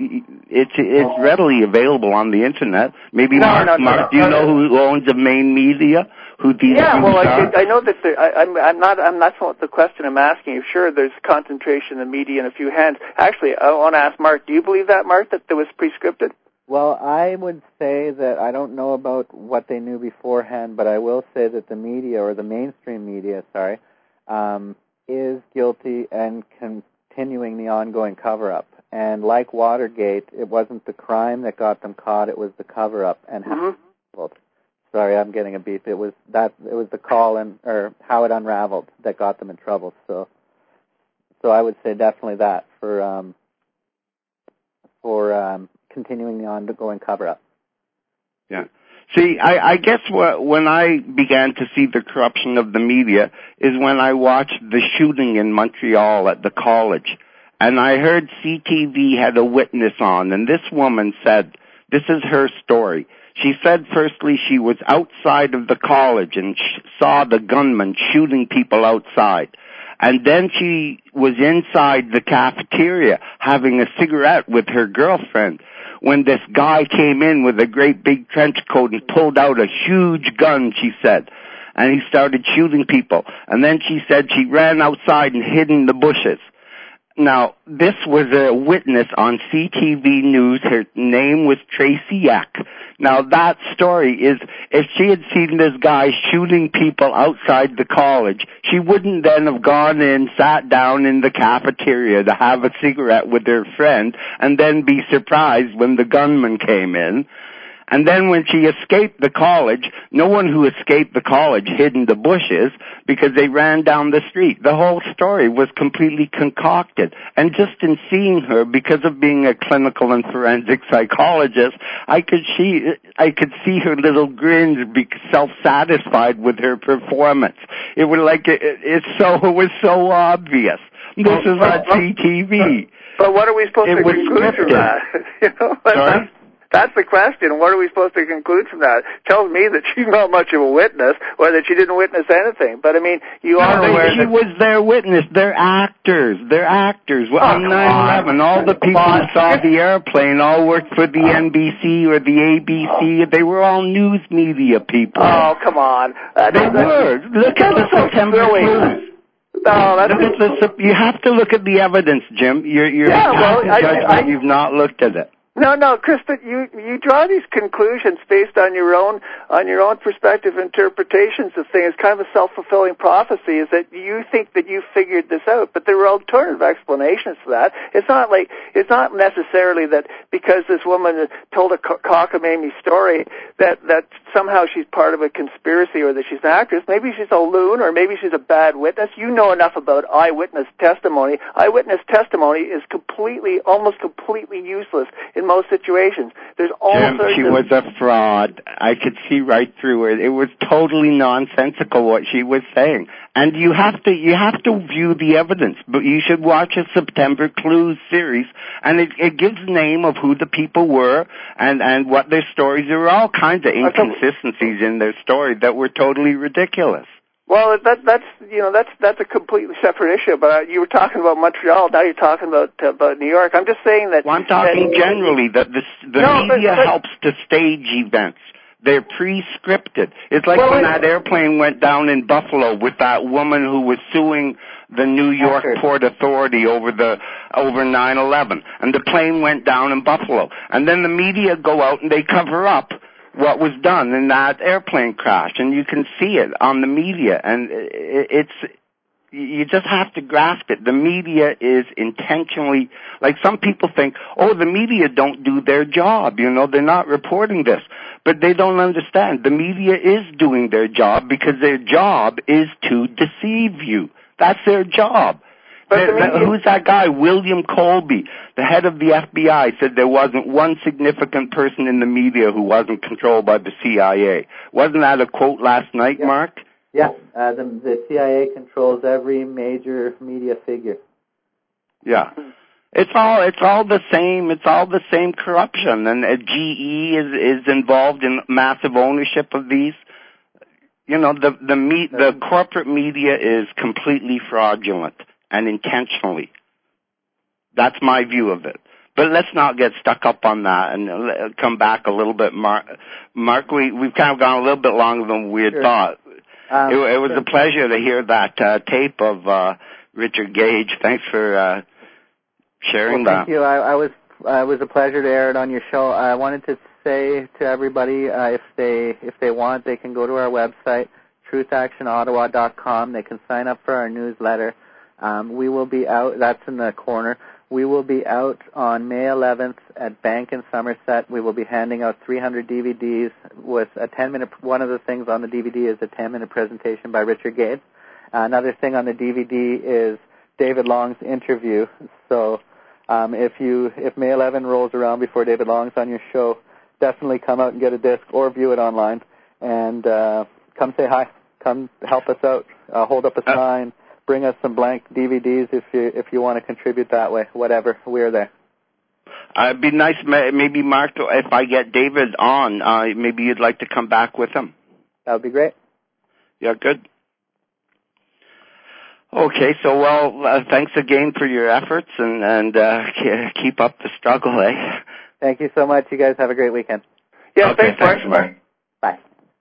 it's it's readily available on the internet. Maybe no, Mark, no, no, Mark, no, do you no, know who owns the main media? Who these yeah, well, are? I, I know that there, I, I'm, I'm not. I'm that's not the question I'm asking you. Sure, there's concentration in the media in a few hands. Actually, I want to ask Mark. Do you believe that, Mark, that there was pre-scripted? Well, I would say that I don't know about what they knew beforehand, but I will say that the media, or the mainstream media, sorry, um, is guilty and continuing the ongoing cover-up. And like Watergate, it wasn't the crime that got them caught; it was the cover-up. And how, well, sorry, I'm getting a beep. It was that it was the call and or how it unraveled that got them in trouble. So, so I would say definitely that for um, for. Um, continuing the ongoing cover-up. Yeah. See, I, I guess what, when I began to see the corruption of the media is when I watched the shooting in Montreal at the college. And I heard C T V had a witness on, and this woman said, this is her story. She said, firstly, she was outside of the college and sh- saw the gunman shooting people outside. And then she was inside the cafeteria having a cigarette with her girlfriend when this guy came in with a great big trench coat and pulled out a huge gun, she said. And he started shooting people. And then she said she ran outside and hid in the bushes. Now, this was a witness on C T V News. Her name was Tracy Eck. Now, that story is, if she had seen this guy shooting people outside the college, she wouldn't then have gone in, sat down in the cafeteria to have a cigarette with her friend, and then be surprised when the gunman came in. And then when she escaped the college, no one who escaped the college hid in the bushes because they ran down the street. The whole story was completely concocted. And just in seeing her, because of being a clinical and forensic psychologist, I could see, I could see her little grins, be self-satisfied with her performance. It was like, it, it's so, it was so obvious. This is on C T V. But what are we supposed it to conclude from that? You know, Sorry? That's the question. What are we supposed to conclude from that? It tells me that she's not much of a witness, or that she didn't witness anything. But I mean, you no, are they, aware she that was their witness. They're actors. They're actors. Well, Oh, on nine eleven, all the people who saw the airplane all worked for the N B C or the A B C. They were all news media people. Oh, come on. Uh, they were. Look at the September clues. No, that's look at the, you have to look at the evidence, Jim. You're, you're yeah, well, I, judgment. I, You've not looked at it. No, no, Krista, you you draw these conclusions based on your own on your own perspective interpretations of things. Kind of a self-fulfilling prophecy is that you think that you figured this out, but there are alternative explanations for that. It's not like it's not necessarily that because this woman told a cockamamie story that that somehow she's part of a conspiracy or that she's an actress. Maybe she's a loon or maybe she's a bad witness. You know enough about eyewitness testimony. Eyewitness testimony is completely, almost completely useless in most situations. There's all Jim, sorts she of... was a fraud. I could see right through it. It was totally nonsensical what she was saying. And you have to you have to view the evidence. But you should watch a September Clues series, and it, it gives name of who the people were and and what their stories. There were all kinds of inconsistencies in their story that were totally ridiculous. Well, that that's you know that's that's a completely separate issue. But uh, you were talking about Montreal. Now you're talking about uh, about New York. I'm just saying that. Well, I'm talking that, generally that the the no, media but, but, helps to stage events. They're pre-scripted. It's like well, when that airplane went down in Buffalo with that woman who was suing the New York Port Authority over the over nine eleven, and the plane went down in Buffalo, and then the media go out and they cover up what was done in that airplane crash, and you can see it on the media, and it's, you just have to grasp it. The media is intentionally, like some people think, oh, the media don't do their job, you know, they're not reporting this, but they don't understand. The media is doing their job because their job is to deceive you. That's their job. The, the, who's that guy? William Colby, the head of the F B I, said there wasn't one significant person in the media who wasn't controlled by the C I A. Wasn't that a quote last night, yeah. Mark? Yeah, uh, the, the C I A controls every major media figure. Yeah. It's all it's all the same. It's all the same corruption, and uh, G E is is involved in massive ownership of these. You know, the the me, the corporate media is completely fraudulent. And intentionally. That's my view of it. But let's not get stuck up on that and come back a little bit. Mark, Mark we, we've kind of gone a little bit longer than we had sure. thought. Um, it, it was sure. a pleasure to hear that uh, tape of uh, Richard Gage. Thanks for uh, sharing well, that. Thank you. I, I was uh, it was a pleasure to air it on your show. I wanted to say to everybody, uh, if they if they want, they can go to our website, truth action ottawa dot com. They can sign up for our newsletter. Um, we will be out, that's in the corner, we will be out on May eleventh at Bank in Somerset. We will be handing out three hundred D V Ds with a ten-minute, one of the things on the D V D is a ten-minute presentation by Richard Gage. Uh, another thing on the D V D is David Long's interview. So um, if you if May eleventh rolls around before David Long's on your show, definitely come out and get a disc or view it online. And uh, come say hi. Come help us out. Uh, hold up a sign. Bring us some blank D V Ds if you if you want to contribute that way. Whatever, we're there. Uh, it'd be nice, maybe Mark, if I get David on, uh, maybe you'd like to come back with him. That would be great. Yeah, good. Okay, so well, uh, thanks again for your efforts, and and uh, keep up the struggle, eh? Thank you so much. You guys have a great weekend. Yeah, okay, thanks, Mark. Thanks, Mark. Bye.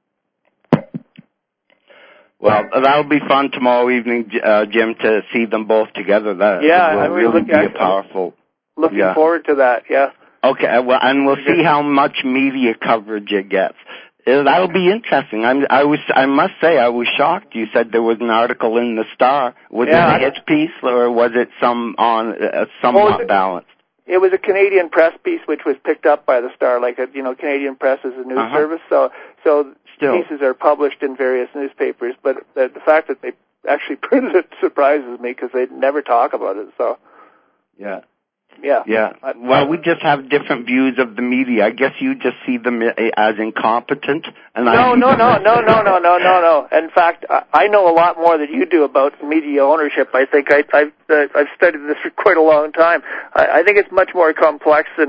Well, that'll be fun tomorrow evening, uh, Jim, to see them both together. That yeah, will I really look, be a powerful. Looking yeah. forward to that. Yeah. Okay, well, and we'll see how much media coverage it gets. Uh, that'll be interesting. I'm, I was, I must say, I was shocked. You said there was an article in the Star. Was yeah, it a hit piece, or was it some on uh, somewhat well, balanced? It was a Canadian Press piece, which was picked up by the Star. Like, a, you know, Canadian Press is a news uh-huh. service, so so Still. pieces are published in various newspapers. But the, the fact that they actually printed it surprises me because they never talk about it. So, yeah, yeah, yeah. I, well, we just have different views of the media. I guess you just see them as incompetent, and no, I no, no, no, no, no, no, no, no. In fact, I, I know a lot more than you do about media ownership. I think I, I've uh, I've studied this for quite a long time. I, I think it's much more complex than.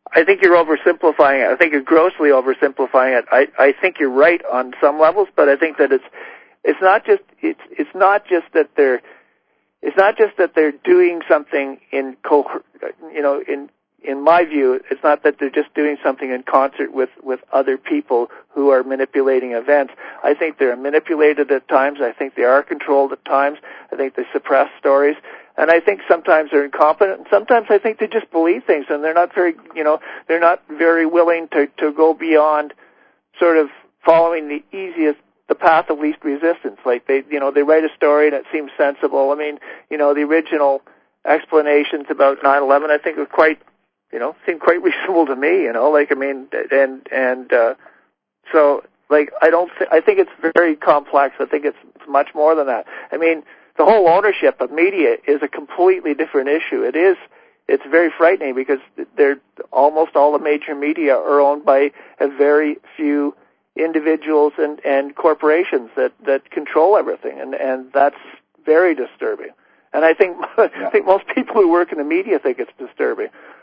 I think you're oversimplifying it. I think you're grossly oversimplifying it. I, I think you're right on some levels, but I think that it's it's not just it's it's not just that they're it's not just that they're doing something in co you know in in my view, it's not that they're just doing something in concert with, with other people who are manipulating events. I think they're manipulated at times. I think they are controlled at times. I think they suppress stories. And I think sometimes they're incompetent. And sometimes I think they just believe things, and they're not very, you know, they're not very willing to, to go beyond sort of following the easiest, the path of least resistance. Like they, you know, they write a story and it seems sensible. I mean, you know, the original explanations about nine eleven, I think, are quite, you know, seem quite reasonable to me, you know, like, I mean, and, and, uh, so, like, I don't th- I think it's very complex. I think it's, it's much more than that. I mean, the whole ownership of media is a completely different issue. It is, it's very frightening because they're, almost all the major media are owned by a very few individuals and, and corporations that, that control everything, and, and that's very disturbing. And I think, yeah. I think most people who work in the media think it's disturbing.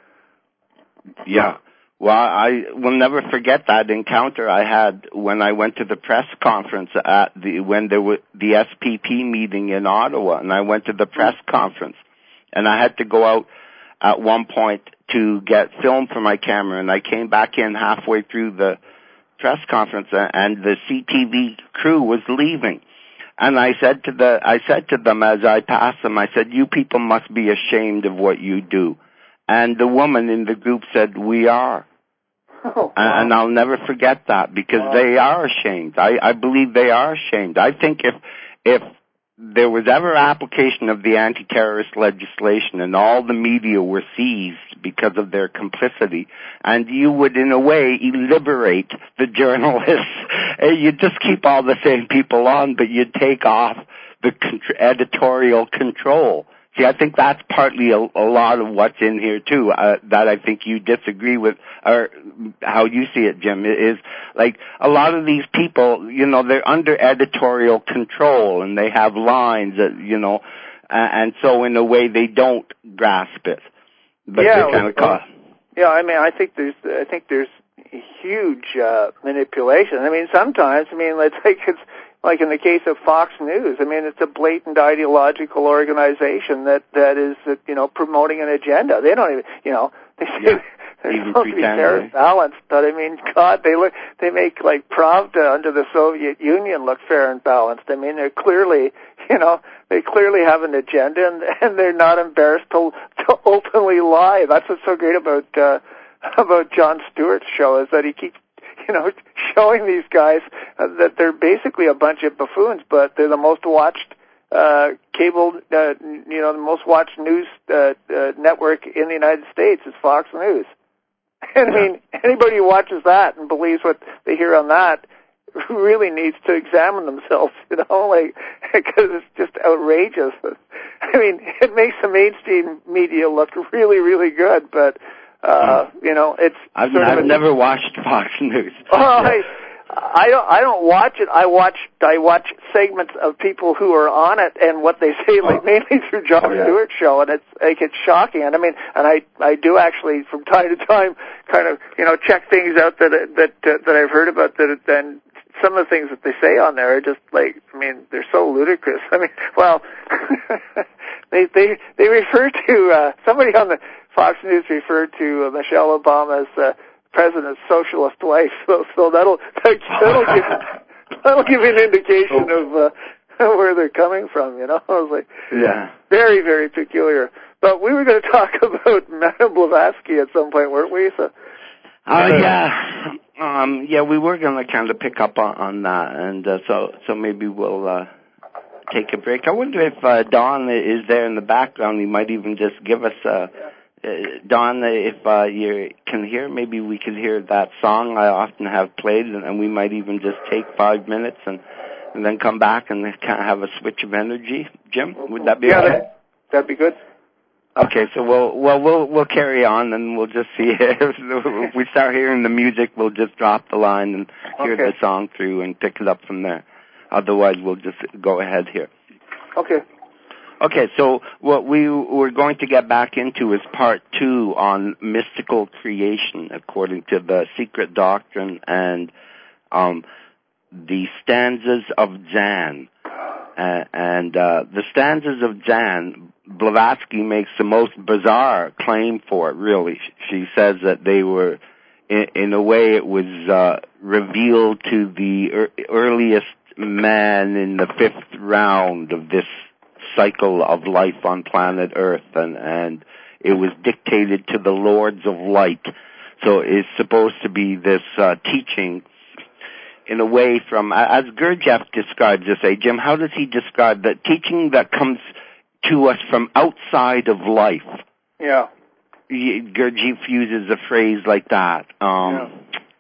Yeah. Well, I will never forget that encounter I had when I went to the press conference at the, when there was the S P P meeting in Ottawa, and I went to the press conference, and I had to go out at one point to get film for my camera, and I came back in halfway through the press conference, and the C T V crew was leaving. And I said to the, I said to them as I passed them, I said, "You people must be ashamed of what you do." And the woman in the group said, "We are." Oh, wow. And I'll never forget that because wow. they are ashamed. I, I believe they are ashamed. I think if if there was ever application of the anti-terrorist legislation and all the media were seized because of their complicity, and you would in a way liberate the journalists, you'd just keep all the same people on, but you'd take off the contr- editorial control. See, I think that's partly a, a lot of what's in here, too, uh, that I think you disagree with, or how you see it, Jim, is like a lot of these people, you know, they're under editorial control and they have lines that, you know, uh, and so in a way they don't grasp it. But yeah, kind of well, yeah, I mean, I think there's, I think there's huge uh, manipulation. I mean, sometimes, I mean, it's like it's, like in the case of Fox News, I mean, it's a blatant ideological organization that, that is, uh, you know, promoting an agenda. They don't even, you know, they say yeah. they're even supposed to be terrorist balanced, but I mean, God, they look, they make like Pravda under the Soviet Union look fair and balanced. I mean, they're clearly, you know, they clearly have an agenda, and, and they're not embarrassed to, to openly lie. That's what's so great about, uh, about Jon Stewart's show, is that he keeps, you know, showing these guys uh, that they're basically a bunch of buffoons, but they're the most watched uh, cable, uh, you know, the most watched news uh, uh, network in the United States is Fox News. And I mean, anybody who watches that and believes what they hear on that really needs to examine themselves, you know, like, because it's just outrageous. I mean, it makes the mainstream media look really, really good, but Uh, you know, it's I've, sort I've of a, never watched Fox News. Oh, I, I don't. I don't watch it. I watch. I watch segments of people who are on it and what they say, like mainly through Jon oh, yeah. Stewart's show, and it's like it's shocking. And I mean, and I I do actually from time to time kind of you know check things out that that uh, that I've heard about that. Then some of the things that they say on there are just like, I mean, they're so ludicrous. I mean, well, they they they refer to uh, somebody on the Fox News referred to uh, Michelle Obama's uh, president's socialist wife, so so that'll that'll give that'll give you an indication oh. of uh, where they're coming from. You know, I was like, yeah, very very peculiar. But we were going to talk about Madame Blavatsky at some point, weren't we? So, uh, yeah, um, yeah, we were going to kind of pick up on, on that, and uh, so so maybe we'll uh, take a break. I wonder if uh, Don is there in the background. He might even just give us a. Uh, Don, if uh, you can hear, maybe we could hear that song I often have played, and, and we might even just take five minutes and, and then come back and kind of have a switch of energy. Jim, would that be yeah, okay? That, that'd be good. Okay, so we'll well we'll we'll carry on, and we'll just see if we start hearing the music. We'll just drop the line and hear okay. the song through and pick it up from there. Otherwise, we'll just go ahead here. Okay. Okay, so what we were going to get back into is part two on mystical creation, according to the Secret Doctrine and um, the stanzas of Zan. Uh, and uh, the stanzas of Zan, Blavatsky makes the most bizarre claim for it, really. She says that they were, in, in a way, it was uh, revealed to the er- earliest man in the fifth round of this cycle of life on planet Earth, and, and it was dictated to the Lords of Light. So it's supposed to be this uh, teaching in a way from, as Gurdjieff describes this, hey, Jim, how does he describe that teaching that comes to us from outside of life? Yeah. Gurdjieff uses a phrase like that. Um, yeah.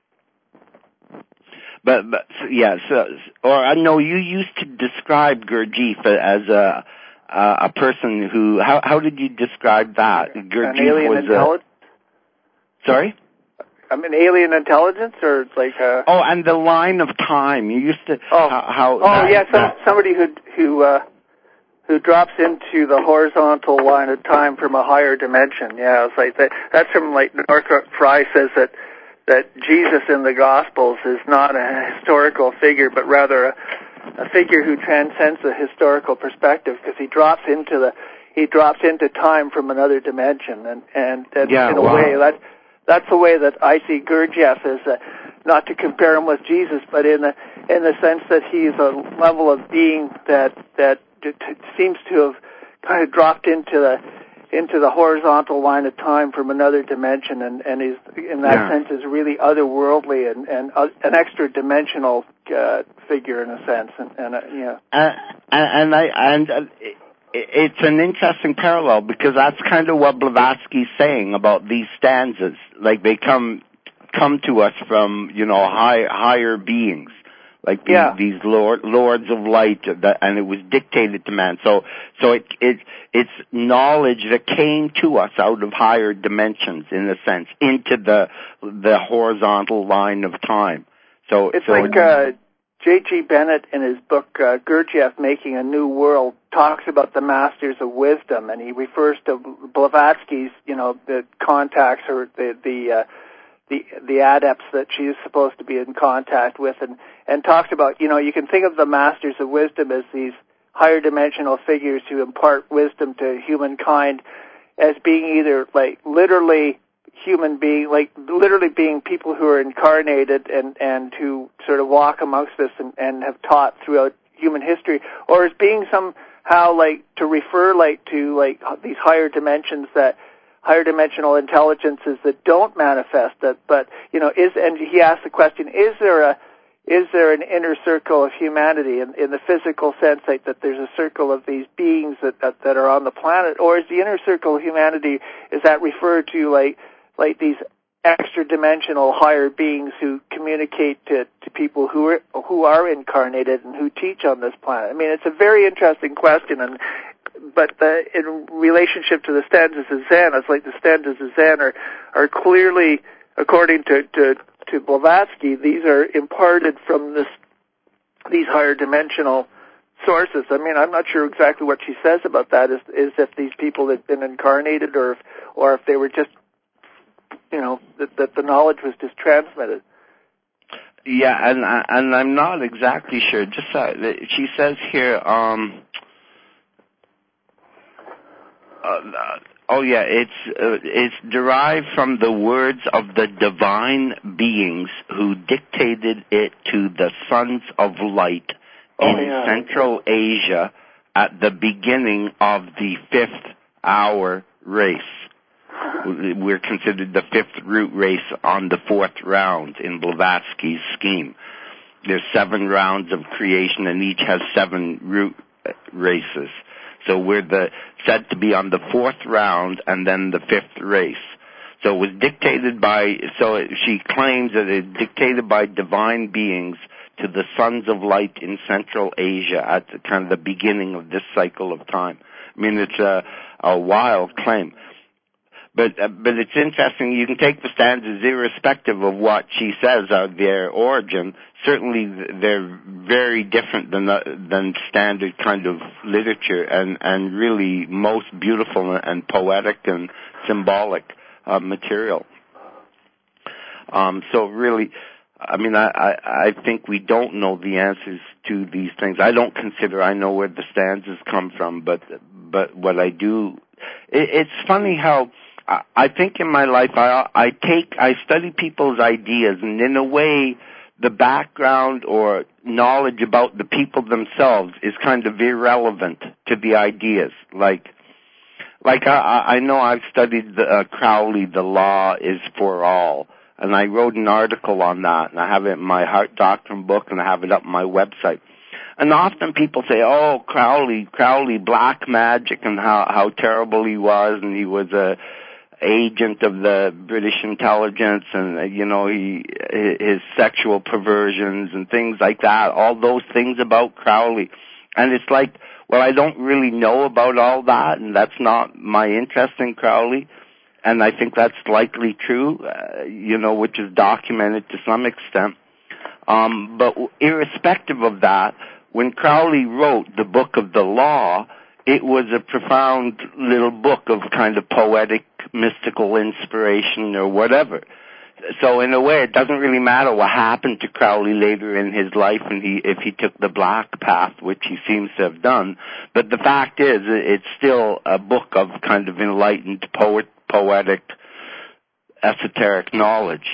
But, but yeah, so, or I know you used to describe Gurdjieff as a uh, a person who. How how did you describe that? Gurdjieff an alien was intelligence. A, sorry. I mean, alien intelligence, or like a. Oh, and the line of time. You used to. Oh, how. how oh that, yeah, some, that, somebody who who uh, who drops into the horizontal line of time from a higher dimension. Yeah, it's like that. That's from like Northrop Frye says that. that Jesus in the Gospels is not a historical figure, but rather a, a figure who transcends the historical perspective, because he drops into the he drops into time from another dimension, and and, and yeah, in a wow. way that that's the way that I see Gurdjieff, as a, not to compare him with Jesus, but in the in the sense that he's a level of being that that t- t- seems to have kind of dropped into the into the horizontal line of time from another dimension, and, and is in that yeah. sense is really otherworldly and, and uh, an extra dimensional uh, figure in a sense, and, and uh, yeah. Uh, and I and uh, it, it's an interesting parallel, because that's kind of what Blavatsky's saying about these stanzas. Like they come come to us from, you know, high, higher beings. Like these, yeah. these lord, lords of light, that, and it was dictated to man. So, so it, it, it's knowledge that came to us out of higher dimensions, in a sense, into the the horizontal line of time. So it's so like it's, uh, J G Bennett in his book uh, Gurdjieff Making a New World talks about the Masters of Wisdom, and he refers to Blavatsky's, you know, the contacts or the the uh, the the adepts that she is supposed to be in contact with, and and talks about, you know, you can think of the Masters of Wisdom as these higher dimensional figures who impart wisdom to humankind as being either like literally human being, like literally being people who are incarnated and and who sort of walk amongst us and, and have taught throughout human history, or as being somehow like to refer like to like these higher dimensions, that higher dimensional intelligences that don't manifest it, but, you know, is, and he asked the question, is there a, is there an inner circle of humanity in, in the physical sense, like that there's a circle of these beings that, that, that are on the planet, or is the inner circle of humanity, is that referred to like, like these extra dimensional higher beings who communicate to, to people who are, who are incarnated and who teach on this planet? I mean, it's a very interesting question, and but the, in relationship to the stanzas of Zen, it's like the stanzas of Zen are, are clearly, according to, to, to Blavatsky, these are imparted from this, these higher dimensional sources. I mean, I'm not sure exactly what she says about that, is, is if these people had been incarnated, or if, or if they were just, you know, that, that the knowledge was just transmitted. Yeah, and and I'm not exactly sure. Just uh, she says here, um, Uh, oh yeah, it's uh, it's derived from the words of the divine beings who dictated it to the sons of light oh, in yeah. Central Asia at the beginning of the fifth hour race. We're considered the fifth root race on the fourth round in Blavatsky's scheme. There's seven rounds of creation, and each has seven root races. So we're the, said to be on the fourth round and then the fifth race. So it was dictated by, so she claims that it was dictated by divine beings to the sons of light in Central Asia at the, kind of the beginning of this cycle of time. I mean, it's a, a wild claim. But uh, but it's interesting. You can take the stanzas irrespective of what she says are their origin. Certainly, they're very different than the, than standard kind of literature, and and really most beautiful and poetic and symbolic uh, material. Um, so really, I mean, I, I I think we don't know the answers to these things. I don't consider I know where the stanzas come from, but but what I do, it, it's funny how. I think in my life I, I take, I study people's ideas, and in a way the background or knowledge about the people themselves is kind of irrelevant to the ideas. Like, like I, I know I've studied the, uh, Crowley, The Law is for All, and I wrote an article on that, and I have it in my Heart Doctrine book, and I have it up on my website. And often people say, oh, Crowley, Crowley, black magic, and how, how terrible he was, and he was a agent of the British intelligence, and uh, you know, he his sexual perversions and things like that, all those things about Crowley. And it's like, well, I don't really know about all that, and that's not my interest in Crowley, and I think that's likely true, uh, you know, which is documented to some extent. Um, but irrespective of that, when Crowley wrote the Book of the Law, it was a profound little book of kind of poetic, mystical inspiration or whatever. So in a way, it doesn't really matter what happened to Crowley later in his life, and he, if he took the black path, which he seems to have done. But the fact is, it's still a book of kind of enlightened, poet, poetic, esoteric knowledge.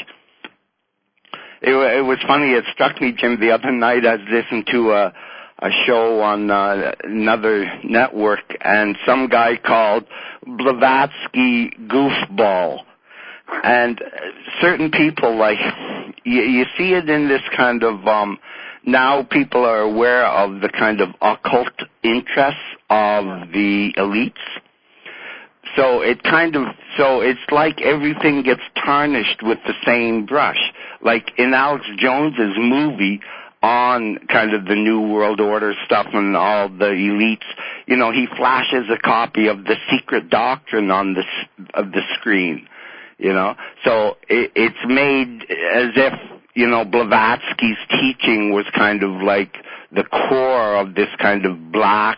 It, it was funny. It struck me, Jim, the other night I was listening to a a show on uh, another network, and some guy called Blavatsky goofball. And certain people, like, you, you see it in this kind of, um, now people are aware of the kind of occult interests of the elites. So it kind of, so it's like everything gets tarnished with the same brush. Like in Alex Jones's movie, on kind of the New World Order stuff and all the elites, you know, he flashes a copy of The Secret Doctrine on the of the screen, you know. So it, it's made as if, you know, Blavatsky's teaching was kind of like the core of this kind of black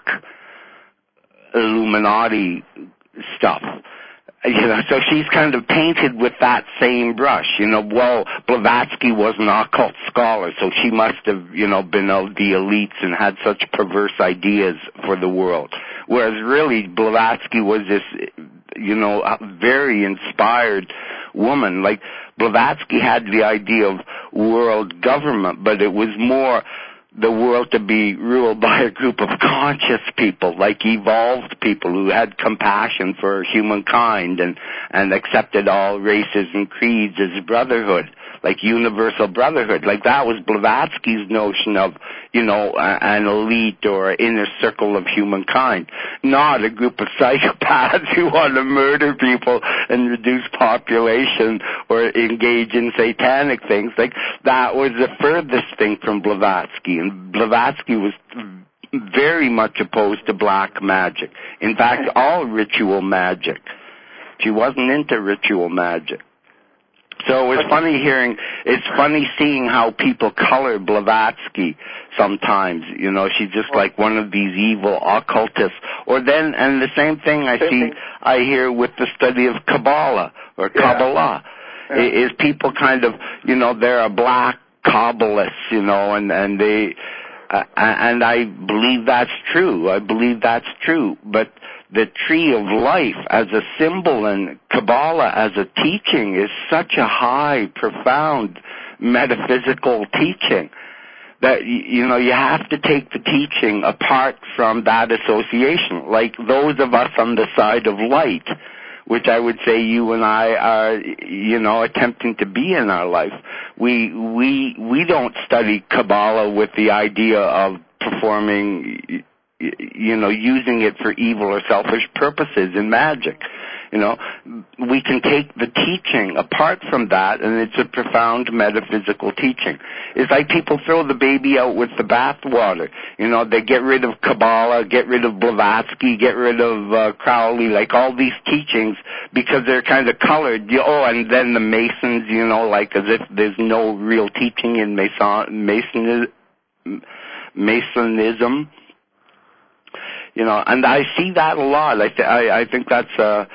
Illuminati stuff. You know, so she's kind of painted with that same brush. You know, well, Blavatsky was an occult scholar, so she must have, you know, been of the elites and had such perverse ideas for the world. Whereas really, Blavatsky was this, you know, very inspired woman. Like, Blavatsky had the idea of world government, but it was more the world to be ruled by a group of conscious people, like evolved people who had compassion for humankind and, and accepted all races and creeds as brotherhood, like universal brotherhood. Like that was Blavatsky's notion of, you know, an elite or inner circle of humankind, not a group of psychopaths who want to murder people and reduce population or engage in satanic things. Like that was the furthest thing from Blavatsky. And Blavatsky was very much opposed to black magic. In fact, all ritual magic. She wasn't into ritual magic. So it's funny hearing, it's funny seeing how people color Blavatsky sometimes. You know, she's just like one of these evil occultists. Or then, and the same thing I see, thing. I hear with the study of Kabbalah or Kabbalah, yeah. Yeah. is people kind of, you know, they're a black Kabbalists, you know, and, and they, uh, and I believe that's true. I believe that's true. But the tree of life as a symbol and Kabbalah as a teaching is such a high, profound metaphysical teaching that, you know, you have to take the teaching apart from that association. Like those of us on the side of light, which I would say you and I are, you know, attempting to be in our life. We, we, we don't study Kabbalah with the idea of performing you know, using it for evil or selfish purposes in magic. You know, we can take the teaching apart from that, and it's a profound metaphysical teaching. It's like people throw the baby out with the bathwater. You know, they get rid of Kabbalah, get rid of Blavatsky, get rid of uh, Crowley, like all these teachings, because they're kind of colored. Oh, and then the Masons, you know, like as if there's no real teaching in Mason, Mason, Masonism. You know, and I see that a lot. I, th- I, I think that's... Uh,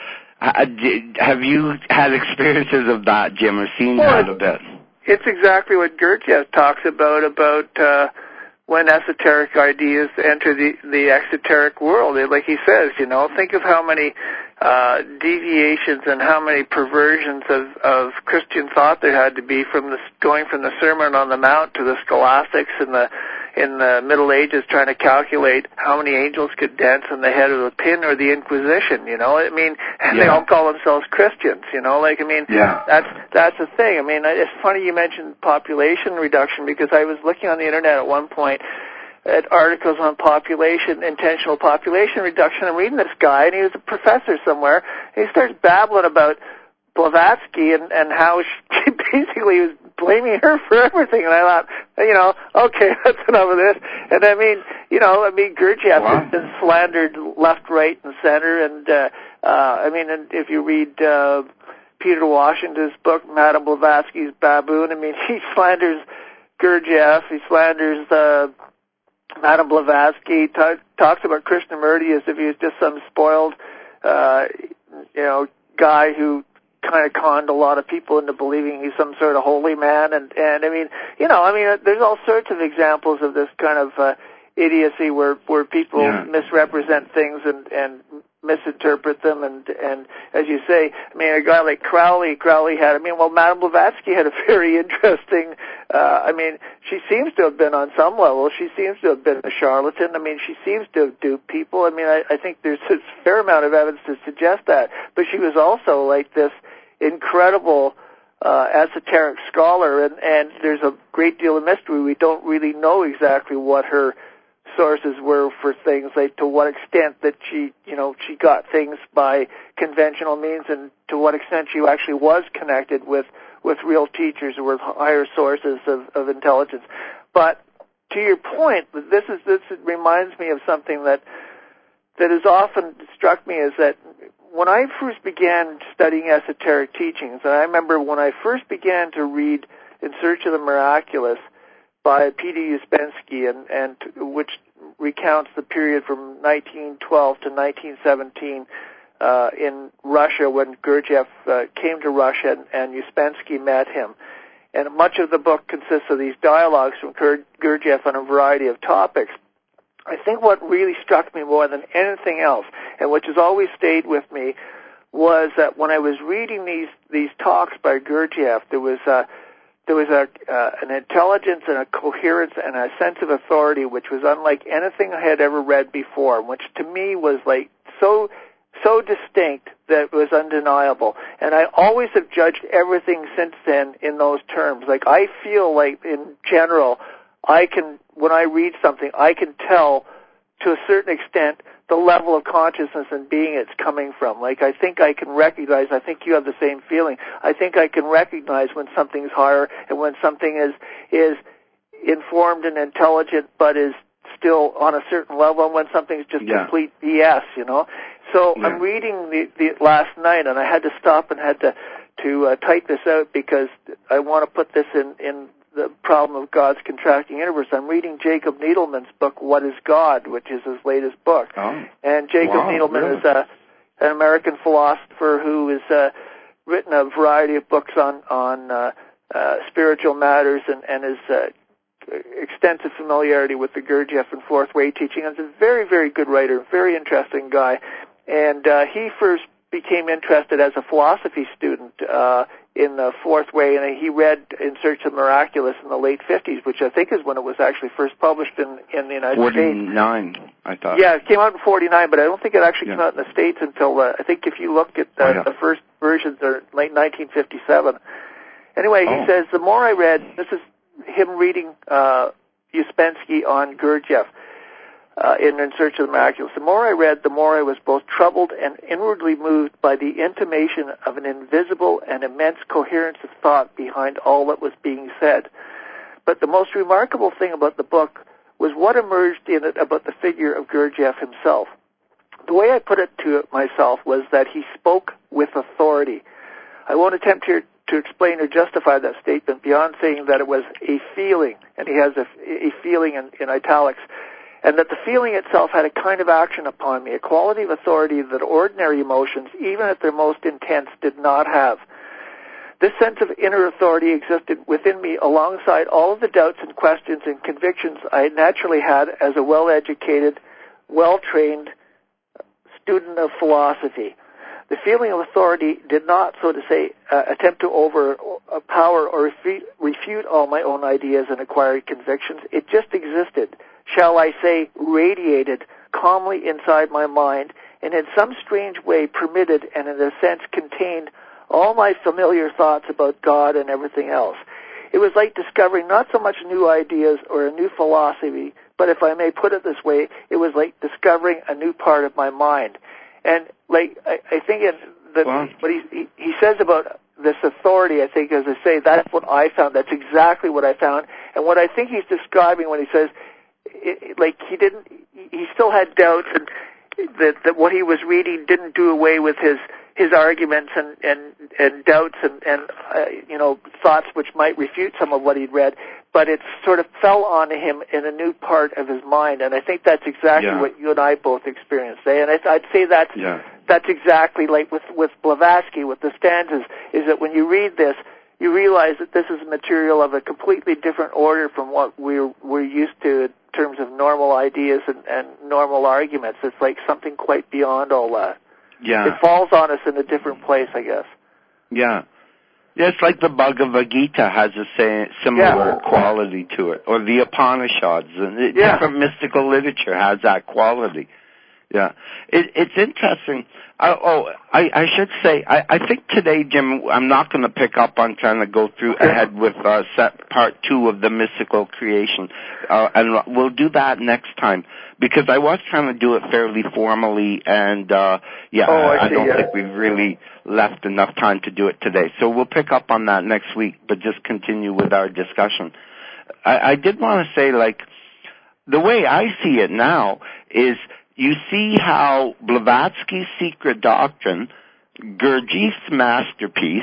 have you had experiences of that, Jim, or seen well, that a bit? It's exactly what Gurdjieff talks about, about uh, when esoteric ideas enter the, the exoteric world. Like he says, you know, think of how many uh, deviations and how many perversions of, of Christian thought there had to be from the, going from the Sermon on the Mount to the scholastics and the in the Middle Ages trying to calculate how many angels could dance on the head of the pin, or the Inquisition, you know. I mean, and yeah. They all call themselves Christians, you know. Like, I mean, yeah. that's that's the thing. I mean, it's funny you mentioned population reduction, because I was looking on the internet at one point at articles on population, intentional population reduction. I'm reading this guy, and he was a professor somewhere, and he starts babbling about Blavatsky and, and how she basically was blaming her for everything. And I thought, you know, okay, that's enough of this. And I mean, you know, I mean, Gurdjieff wow. has been slandered left, right, and center. And, uh, uh, I mean, and if you read uh, Peter Washington's book, Madame Blavatsky's Baboon, I mean, he slanders Gurdjieff, he slanders uh, Madame Blavatsky, t- talks about Krishnamurti as if he was just some spoiled, uh, you know, guy who kind of conned a lot of people into believing he's some sort of holy man. And, and I mean, you know, I mean, there's all sorts of examples of this kind of uh, idiocy where, where people yeah. misrepresent things and, and misinterpret them. And, and as you say, I mean, a guy like Crowley, Crowley had, I mean, well, Madame Blavatsky had a very interesting, uh, I mean, she seems to have been on some level, she seems to have been a charlatan. I mean, she seems to have duped people. I mean, I, I think there's a fair amount of evidence to suggest that. But she was also like this incredible uh, esoteric scholar, and, and there's a great deal of mystery. We don't really know exactly what her sources were for things, like to what extent that she, you know, she got things by conventional means, and to what extent she actually was connected with, with real teachers or with higher sources of, of intelligence. But to your point, this is this reminds me of something that that has often struck me, is that when I first began studying esoteric teachings, and I remember when I first began to read In Search of the Miraculous by P D Uspensky, and, and which recounts the period from nineteen twelve to nineteen seventeen uh, in Russia, when Gurdjieff uh, came to Russia and, and Uspensky met him. And much of the book consists of these dialogues from Gurdjieff on a variety of topics. I think what really struck me more than anything else, and which has always stayed with me, was that when I was reading these these talks by Gurdjieff, there was a there was a uh, an intelligence and a coherence and a sense of authority which was unlike anything I had ever read before, which to me was like so so distinct that it was undeniable. And I always have judged everything since then in those terms. Like, I feel like in general, I can, when I read something, I can tell to a certain extent the level of consciousness and being it's coming from. Like, I think I can recognize, I think you have the same feeling, I think I can recognize when something's higher and when something is is informed and intelligent but is still on a certain level, and when something's just yeah. complete B S, you know. So yeah. I'm reading the, the last night, and I had to stop and had to, to uh, type this out because I want to put this in, in the problem of God's contracting universe. I'm reading Jacob Needleman's book, What is God?, which is his latest book. Oh. And Jacob wow, Needleman really? is a, an American philosopher who has uh, written a variety of books on, on uh, uh, spiritual matters, and, and his uh, extensive familiarity with the Gurdjieff and Fourth Way teaching. He's a very, very good writer, very interesting guy. And uh, he first became interested as a philosophy student uh, in the Fourth Way, and he read In Search of the Miraculous in the late fifties, which I think is when it was actually first published in, in the United forty-nine, States. forty-nine, I thought. Yeah, it came out in forty-nine, but I don't think it actually yeah. came out in the States until, uh, I think if you look at the, oh, yeah. the first versions, are late nineteen fifty-seven. Anyway, oh. he says, the more I read, this is him reading uh, Uspensky on Gurdjieff, uh, in In Search of the Miraculous. The more I read, the more I was both troubled and inwardly moved by the intimation of an invisible and immense coherence of thought behind all that was being said. But the most remarkable thing about the book was what emerged in it about the figure of Gurdjieff himself. The way I put it to myself was that he spoke with authority. I won't attempt here to explain or justify that statement beyond saying that it was a feeling, and he has a, a feeling in, in italics, and that the feeling itself had a kind of action upon me, a quality of authority that ordinary emotions, even at their most intense, did not have. This sense of inner authority existed within me alongside all of the doubts and questions and convictions I naturally had as a well-educated, well-trained student of philosophy. The feeling of authority did not, so to say, uh, attempt to overpower or refute, refute all my own ideas and acquired convictions. It just existed, shall I say, radiated calmly inside my mind, and in some strange way permitted and in a sense contained all my familiar thoughts about God and everything else. It was like discovering not so much new ideas or a new philosophy, but if I may put it this way, it was like discovering a new part of my mind. And like I, I think it, that wow. what he, he he says about this authority, I think, as I say, that's what I found. That's exactly what I found. And what I think he's describing when he says, it, it, like he didn't, he still had doubts, and that that what he was reading didn't do away with his his arguments and and and doubts and and uh, you know thoughts which might refute some of what he'd read, but it sort of fell onto him in a new part of his mind, and I think that's exactly yeah. what you and I both experienced. Eh? And I, I'd say that's yeah. that's exactly like with with Blavatsky with the stanzas. Is that when you read this, you realize that this is material of a completely different order from what we're we're used to in terms of normal ideas and, and normal arguments. It's like something quite beyond all that. Yeah. It falls on us in a different place, I guess. Yeah. Yeah, it's like the Bhagavad Gita has a say, similar yeah. quality to it, or the Upanishads, and yeah. different mystical literature has that quality. Yeah. It, it's interesting. I, oh, I, I should say, I, I think today, Jim, I'm not going to pick up on trying to go through okay. ahead with uh, set part two of the mystical creation, uh, and we'll do that next time, because I was trying to do it fairly formally, and uh, yeah, oh, I, I, I don't yeah. think we've really left enough time to do it today. So we'll pick up on that next week, but just continue with our discussion. I, I did want to say, like, the way I see it now is, you see how Blavatsky's Secret Doctrine, Gurdjieff's masterpiece,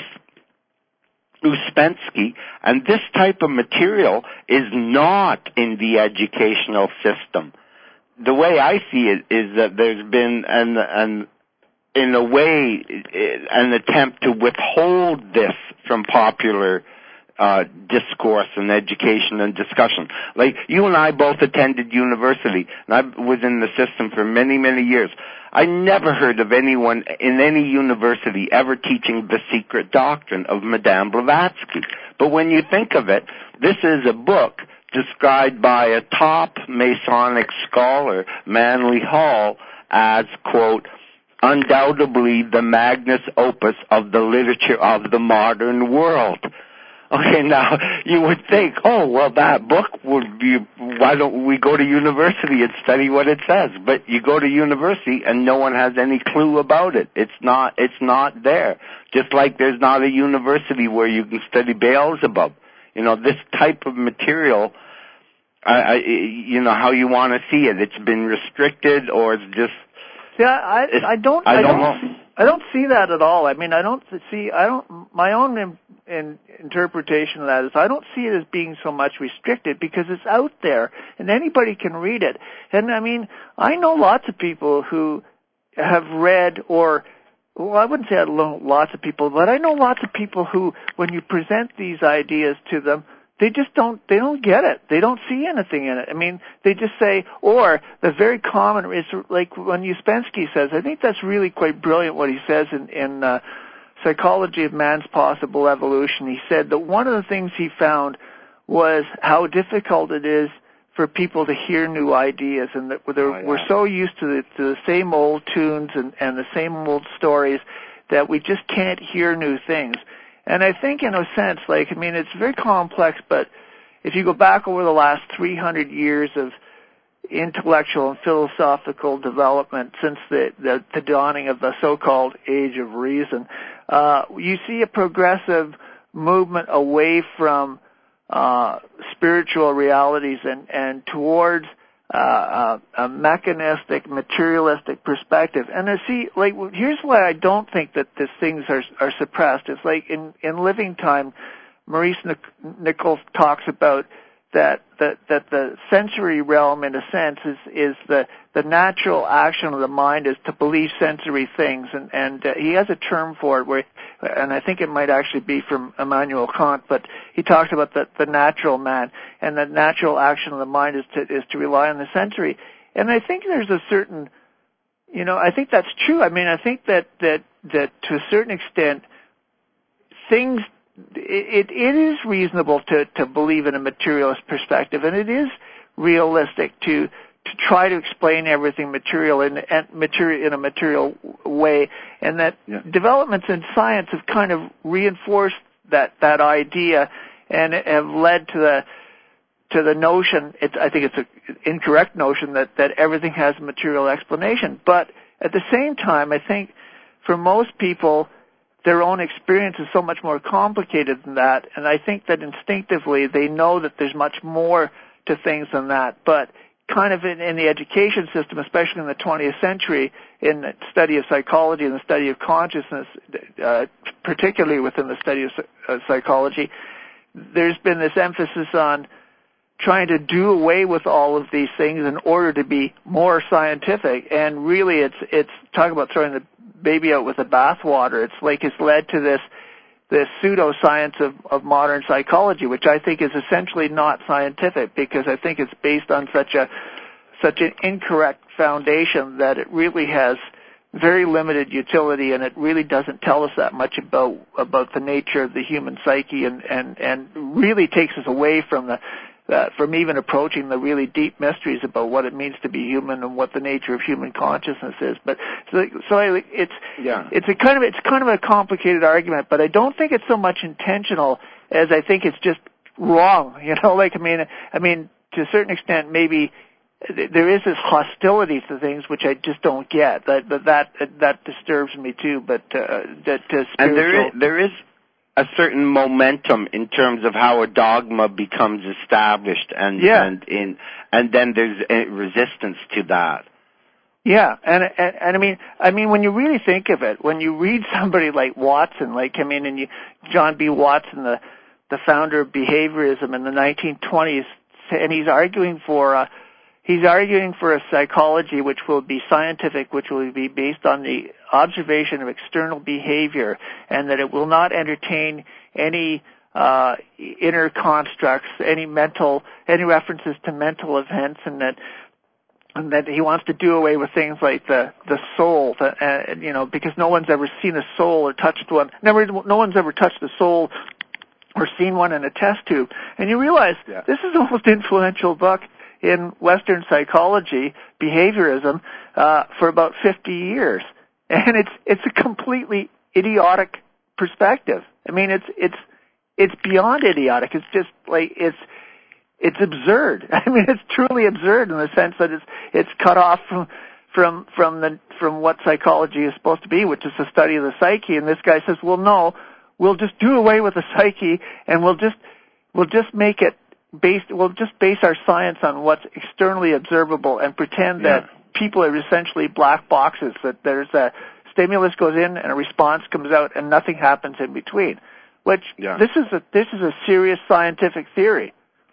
Ouspensky, and this type of material is not in the educational system. The way I see it is that there's been an, an in a way, an attempt to withhold this from popular Uh, discourse and education and discussion. Like, you and I both attended university, and I was in the system for many, many years. I never heard of anyone in any university ever teaching the Secret Doctrine of Madame Blavatsky. But when you think of it, this is a book described by a top Masonic scholar, Manly Hall, as, quote, undoubtedly the magnus opus of the literature of the modern world. Okay, now, you would think, oh, well, that book would be, why don't we go to university and study what it says? But you go to university and no one has any clue about it. It's not, it's not there. Just like there's not a university where you can study Beelzebub. You know, this type of material, I, I, you know, how you want to see it. It's been restricted, or it's just... Yeah, I, I don't, I, I don't, don't see, I don't see that at all. I mean, I don't see, I don't, my own in, in interpretation of that is I don't see it as being so much restricted because it's out there and anybody can read it. And I mean, I know lots of people who have read or, well, I wouldn't say I know lots of people, but I know lots of people who, when you present these ideas to them, they just don't, they don't get it. They don't see anything in it. I mean, they just say, or the very common is like when Ouspensky says, I think that's really quite brilliant what he says in, in uh, Psychology of Man's Possible Evolution. He said that one of the things he found was how difficult it is for people to hear new ideas, and that we're, oh, yeah. we're so used to the, to the same old tunes and, and the same old stories that we just can't hear new things. And I think in a sense, like, I mean, it's very complex, but if you go back over the last three hundred years of intellectual and philosophical development since the, the, the dawning of the so-called Age of Reason. Uh, you see a progressive movement away from uh, spiritual realities and, and towards uh, a, a mechanistic, materialistic perspective. And I see, like, here's why I don't think that these things are, are suppressed. It's like in, in Living Time, Maurice Nichols talks about that, that, that the sensory realm, in a sense, is, is the, the natural action of the mind is to believe sensory things. And, and uh, he has a term for it where, and I think it might actually be from Immanuel Kant, but he talks about the, the natural man, and the natural action of the mind is to, is to rely on the sensory. And I think there's a certain, you know, I think that's true. I mean, I think that, that, that to a certain extent, things, It, it is reasonable to, to believe in a materialist perspective, and it is realistic to to try to explain everything material in and material in a material way, and that yeah. developments in science have kind of reinforced that that idea, and have led to the to the notion. It's, I think it's an incorrect notion that that everything has a material explanation, but at the same time, I think for most people, their own experience is so much more complicated than that, and I think that instinctively they know that there's much more to things than that. But kind of in, in the education system, especially in the twentieth century, in the study of psychology and the study of consciousness, uh, particularly within the study of uh, psychology, there's been this emphasis on trying to do away with all of these things in order to be more scientific. And really, it's it's talk about throwing the baby out with the bathwater. It's like it's led to this this pseudoscience of, of modern psychology, which I think is essentially not scientific, because I think it's based on such a such an incorrect foundation that it really has very limited utility, and it really doesn't tell us that much about about the nature of the human psyche, and and and really takes us away from the Uh, from even approaching the really deep mysteries about what it means to be human and what the nature of human consciousness is. But so, so I, it's yeah. it's a kind of it's kind of a complicated argument, but I don't think it's so much intentional as I think it's just wrong. You know, like I mean, I mean to a certain extent, maybe there is this hostility to things which I just don't get. That that that, that disturbs me too. But uh, that uh, spiritual, and there is there is. a certain momentum in terms of how a dogma becomes established, and yeah. and in and then there's a resistance to that. Yeah, and, and and I mean, I mean, when you really think of it, when you read somebody like Watson, like I mean, and you, John B. Watson, the the founder of behaviorism in the nineteen twenties, and he's arguing for a, he's arguing for a psychology which will be scientific, which will be based on the observation of external behavior, and that it will not entertain any uh, inner constructs, any mental, any references to mental events, and that and that he wants to do away with things like the the soul, the, uh, you know, because no one's ever seen a soul or touched one. Never, no one's ever touched a soul or seen one in a test tube. And you realize yeah. this is the most influential book in Western psychology, behaviorism, uh, for about fifty years. And it's it's a completely idiotic perspective. I mean, it's it's it's beyond idiotic. It's just like it's it's absurd. I mean, it's truly absurd in the sense that it's it's cut off from from from the from what psychology is supposed to be, which is the study of the psyche. And this guy says, well, no, we'll just do away with the psyche, and we'll just we'll just make it based. We'll just base our science on what's externally observable, and pretend yeah. that people are essentially black boxes, that there's a stimulus goes in and a response comes out and nothing happens in between, which yeah. this is a this is a serious scientific theory.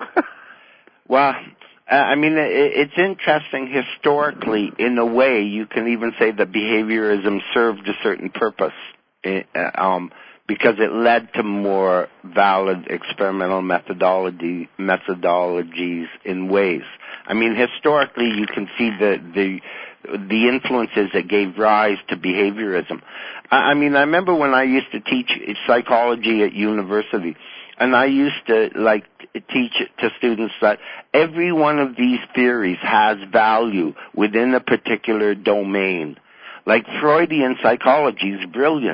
Well, I mean, it's interesting historically. In a way, you can even say that behaviorism served a certain purpose, um, because it led to more valid experimental methodology methodologies in ways. I mean, historically, you can see the the the influences that gave rise to behaviorism. I mean, I remember when I used to teach psychology at university, and I used to like teach to students that every one of these theories has value within a particular domain. Like Freudian psychology is brilliant.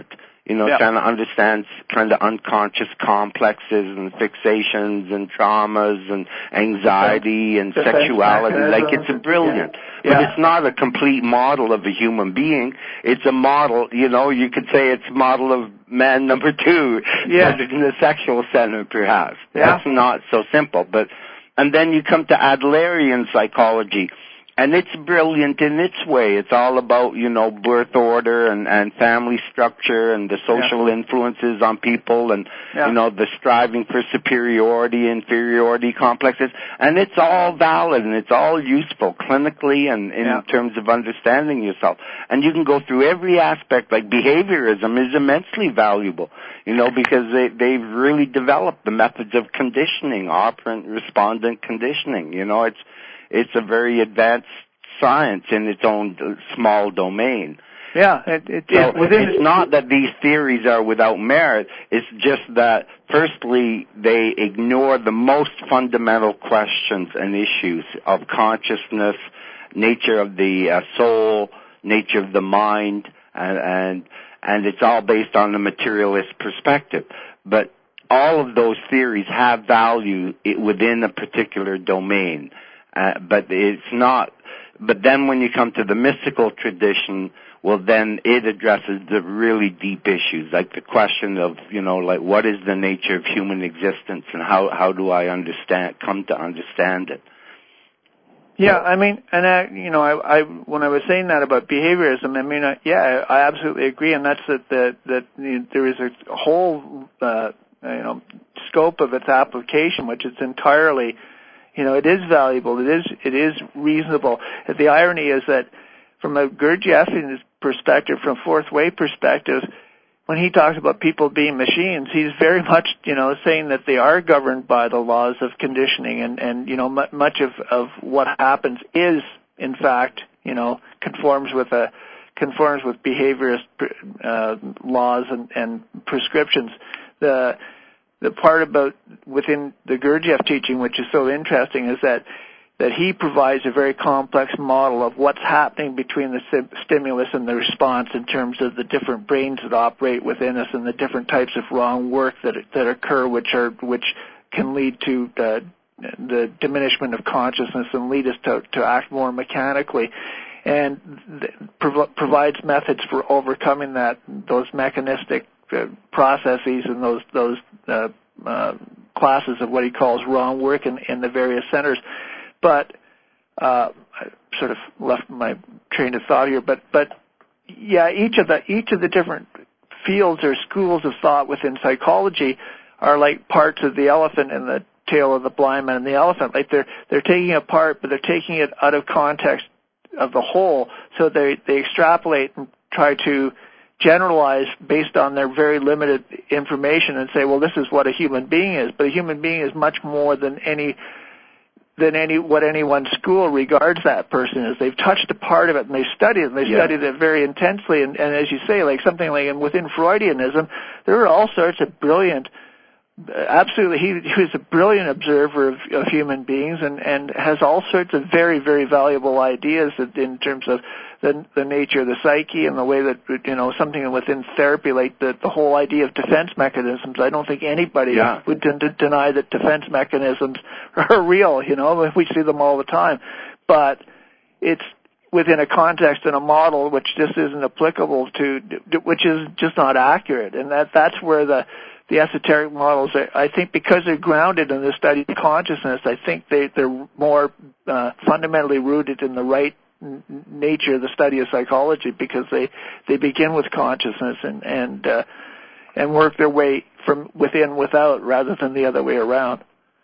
you know, yeah. trying to understand kind of unconscious complexes and fixations and traumas and anxiety and Defense sexuality. mechanism. Like, it's a brilliant. Yeah. But it's not a complete model of a human being. It's a model, you know, you could say it's a model of man number two. Yeah. In the sexual center, perhaps. Yeah. That's not so simple. But, and then you come to Adlerian psychology. And it's brilliant in its way. It's all about, you know, birth order and, and family structure and the social yeah. influences on people and, yeah. you know, the striving for superiority, inferiority complexes. And it's all valid and it's all useful clinically and in yeah. terms of understanding yourself. And you can go through every aspect, like behaviorism is immensely valuable, you know, because they, they've really developed the methods of conditioning, operant respondent conditioning. You know, it's, It's a very advanced science in its own small domain. Yeah, it, it, so it, within it's not that these theories are without merit. It's just that, firstly, they ignore the most fundamental questions and issues of consciousness, nature of the uh, soul, nature of the mind, and, and and it's all based on the materialist perspective. But all of those theories have value within a particular domain. Uh, but it's not, but then when you come to the mystical tradition, well then it addresses the really deep issues, like the question of, you know, like what is the nature of human existence and how, how do I understand, come to understand it? Yeah, I mean, and I, you know, I, I, when I was saying that about behaviorism, I mean, I, yeah, I absolutely agree, and that's that, that, that you know, there is a whole, uh, you know, scope of its application, which is entirely, you know, it is valuable. It is it is reasonable. The irony is that from a Gurdjieffian perspective, from Fourth Way perspective, when he talks about people being machines, he's very much, you know, saying that they are governed by the laws of conditioning, and, and you know, m- much of, of what happens is, in fact, you know, conforms with a conforms with behaviorist uh, laws and, and prescriptions. The The part about within the Gurdjieff teaching, which is so interesting, is that that he provides a very complex model of what's happening between the sim- stimulus and the response in terms of the different brains that operate within us and the different types of wrong work that that occur, which are which can lead to the, the diminishment of consciousness and lead us to, to act more mechanically, and th- prov- provides methods for overcoming that those mechanistic Uh, processes and those those uh, uh, classes of what he calls wrong work in, in the various centers. But uh, I sort of left my train of thought here. But but yeah, each of the each of the different fields or schools of thought within psychology are like parts of the elephant in the tail of the blind man and the elephant. Like they're they're taking it apart, but they're taking it out of context of the whole. So they they extrapolate and try to generalize based on their very limited information and say, well, this is what a human being is. But a human being is much more than any than any what any one school regards that person as. They've touched a part of it and they've studied it and they've yeah. studied it very intensely. And, and as you say, like something like and within Freudianism, there are all sorts of brilliant. Absolutely, he, he was a brilliant observer of, of human beings and, and has all sorts of very, very valuable ideas in terms of the, the nature of the psyche and the way that, you know, something within therapy, like the, the whole idea of defense mechanisms. I don't think anybody yeah. would d- d- deny that defense mechanisms are real, you know, we see them all the time. But it's within a context and a model which just isn't applicable to, which is just not accurate. And that that's where the The esoteric models, I think, because they're grounded in the study of consciousness, I think they, they're more uh, fundamentally rooted in the right n- nature of the study of psychology, because they, they begin with consciousness and and uh, and work their way from within without, rather than the other way around.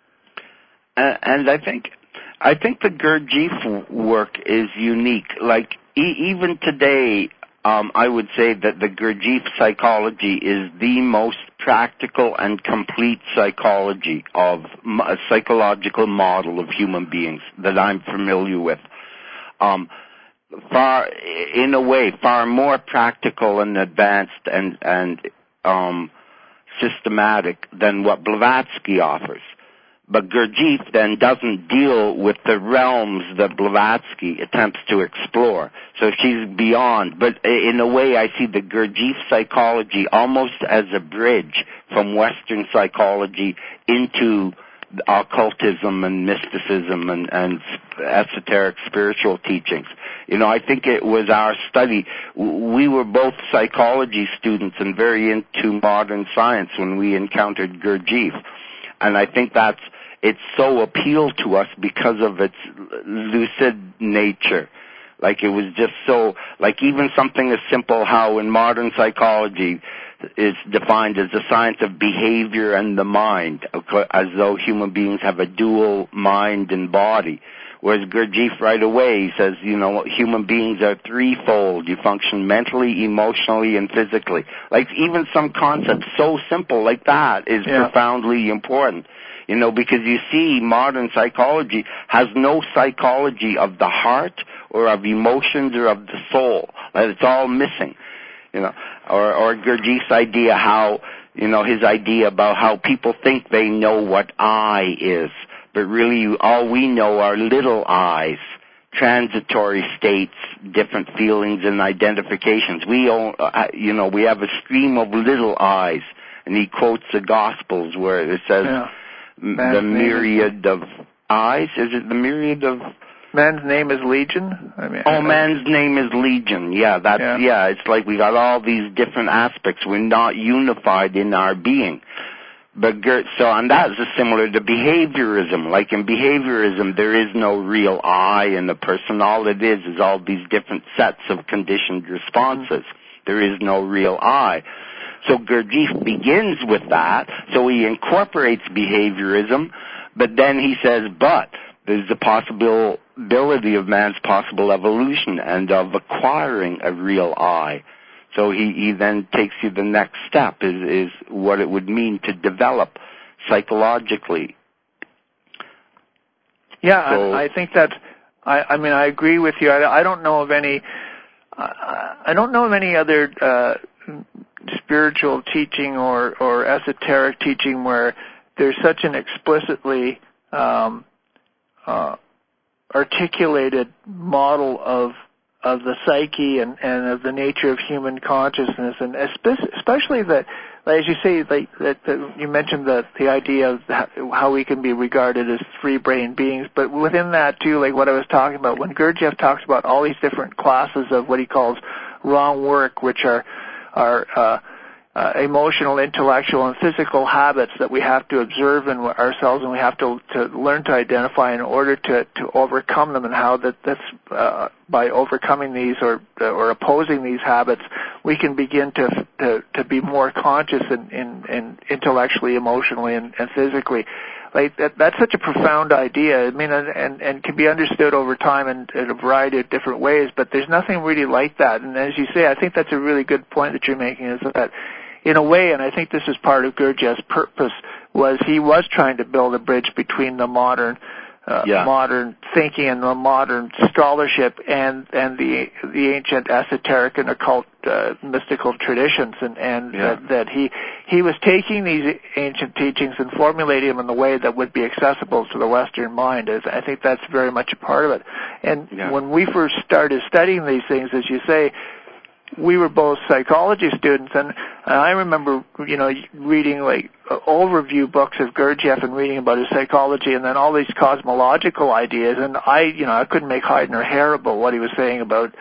Uh, and I think I think the Gurdjieff work is unique. Like e- even today. Um, I would say that the Gurdjieff psychology is the most practical and complete psychology of a psychological model of human beings that I'm familiar with. Um, far, in a way, far more practical and advanced and and um, systematic than what Blavatsky offers. But Gurdjieff then doesn't deal with the realms that Blavatsky attempts to explore. So she's beyond. But in a way, I see the Gurdjieff psychology almost as a bridge from Western psychology into occultism and mysticism and, and esoteric spiritual teachings. You know, I think it was our study. We were both psychology students and very into modern science when we encountered Gurdjieff. And I think that's, it so appealed to us because of its lucid nature. Like it was just so, like even something as simple how in modern psychology is defined as the science of behavior and the mind, as though human beings have a dual mind and body. Whereas Gurdjieff right away says, you know, human beings are threefold. You function mentally, emotionally, and physically. Like even some concepts so simple like that is yeah. profoundly important. You know, because you see modern psychology has no psychology of the heart or of emotions or of the soul. Like it's all missing. You know, or, or Gurdjieff's idea how, you know, his idea about how people think they know what I is. But really, all we know are little I's, transitory states, different feelings and identifications. We, all, uh, you know, we have a stream of little I's, and he quotes the Gospels where it says yeah. the myriad of I's. Is it the myriad of? Man's name is Legion. I mean, oh, man's name is Legion. Yeah, that's yeah. yeah. It's like we got all these different aspects. We're not unified in our being. But so, and that is similar to behaviorism. Like in behaviorism, there is no real I in the person. All it is is all these different sets of conditioned responses. There is no real I. So Gurdjieff begins with that. So he incorporates behaviorism, but then he says, but there's the possibility of man's possible evolution and of acquiring a real I. So he, he then takes you the next step is, is what it would mean to develop psychologically. Yeah, so, I, I think that, I, I mean, I agree with you. I, I don't know of any, I, I don't know of any other uh, spiritual teaching or, or esoteric teaching where there's such an explicitly um, uh, articulated model of of the psyche and, and of the nature of human consciousness, and especially that, as you say, like, that, that you mentioned the the idea of how we can be regarded as free-brained beings, but within that too, like what I was talking about, when Gurdjieff talks about all these different classes of what he calls wrong work, which are are uh, uh, emotional, intellectual, and physical habits that we have to observe in ourselves, and we have to, to learn to identify in order to, to overcome them, and how that that's uh, by overcoming these or or opposing these habits, we can begin to to, to be more conscious in, in, in intellectually, emotionally, and, and physically. Like that, that's such a profound idea. I mean, and, and, and can be understood over time in, in a variety of different ways. But there's nothing really like that. And as you say, I think that's a really good point that you're making. Is that, in a way, and I think this is part of Gurdjieff's purpose, was he was trying to build a bridge between the modern, uh, yeah. modern thinking and the modern scholarship and and the the ancient esoteric and occult uh, mystical traditions, and and yeah. that, that he he was taking these ancient teachings and formulating them in the way that would be accessible to the Western mind. I think that's very much a part of it. And yeah. when we first started studying these things, as you say, we were both psychology students, and, and I remember, you know, reading like overview books of Gurdjieff and reading about his psychology, and then all these cosmological ideas, and I, you know, I couldn't make hide nor hair about what he was saying about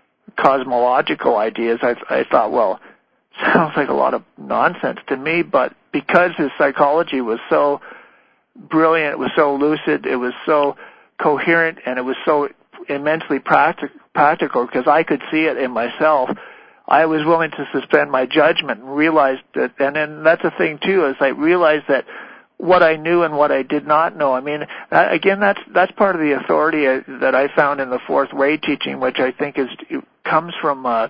cosmological ideas. I, I thought, well, sounds like a lot of nonsense to me, but because his psychology was so brilliant, it was so lucid, it was so coherent, and it was so immensely practical, practical because I could see it in myself, I was willing to suspend my judgment and realized that, and then that's the thing too, is I realized that what I knew and what I did not know. I mean, that, again, that's that's part of the authority that I found in the Fourth Way teaching, which I think is comes from uh,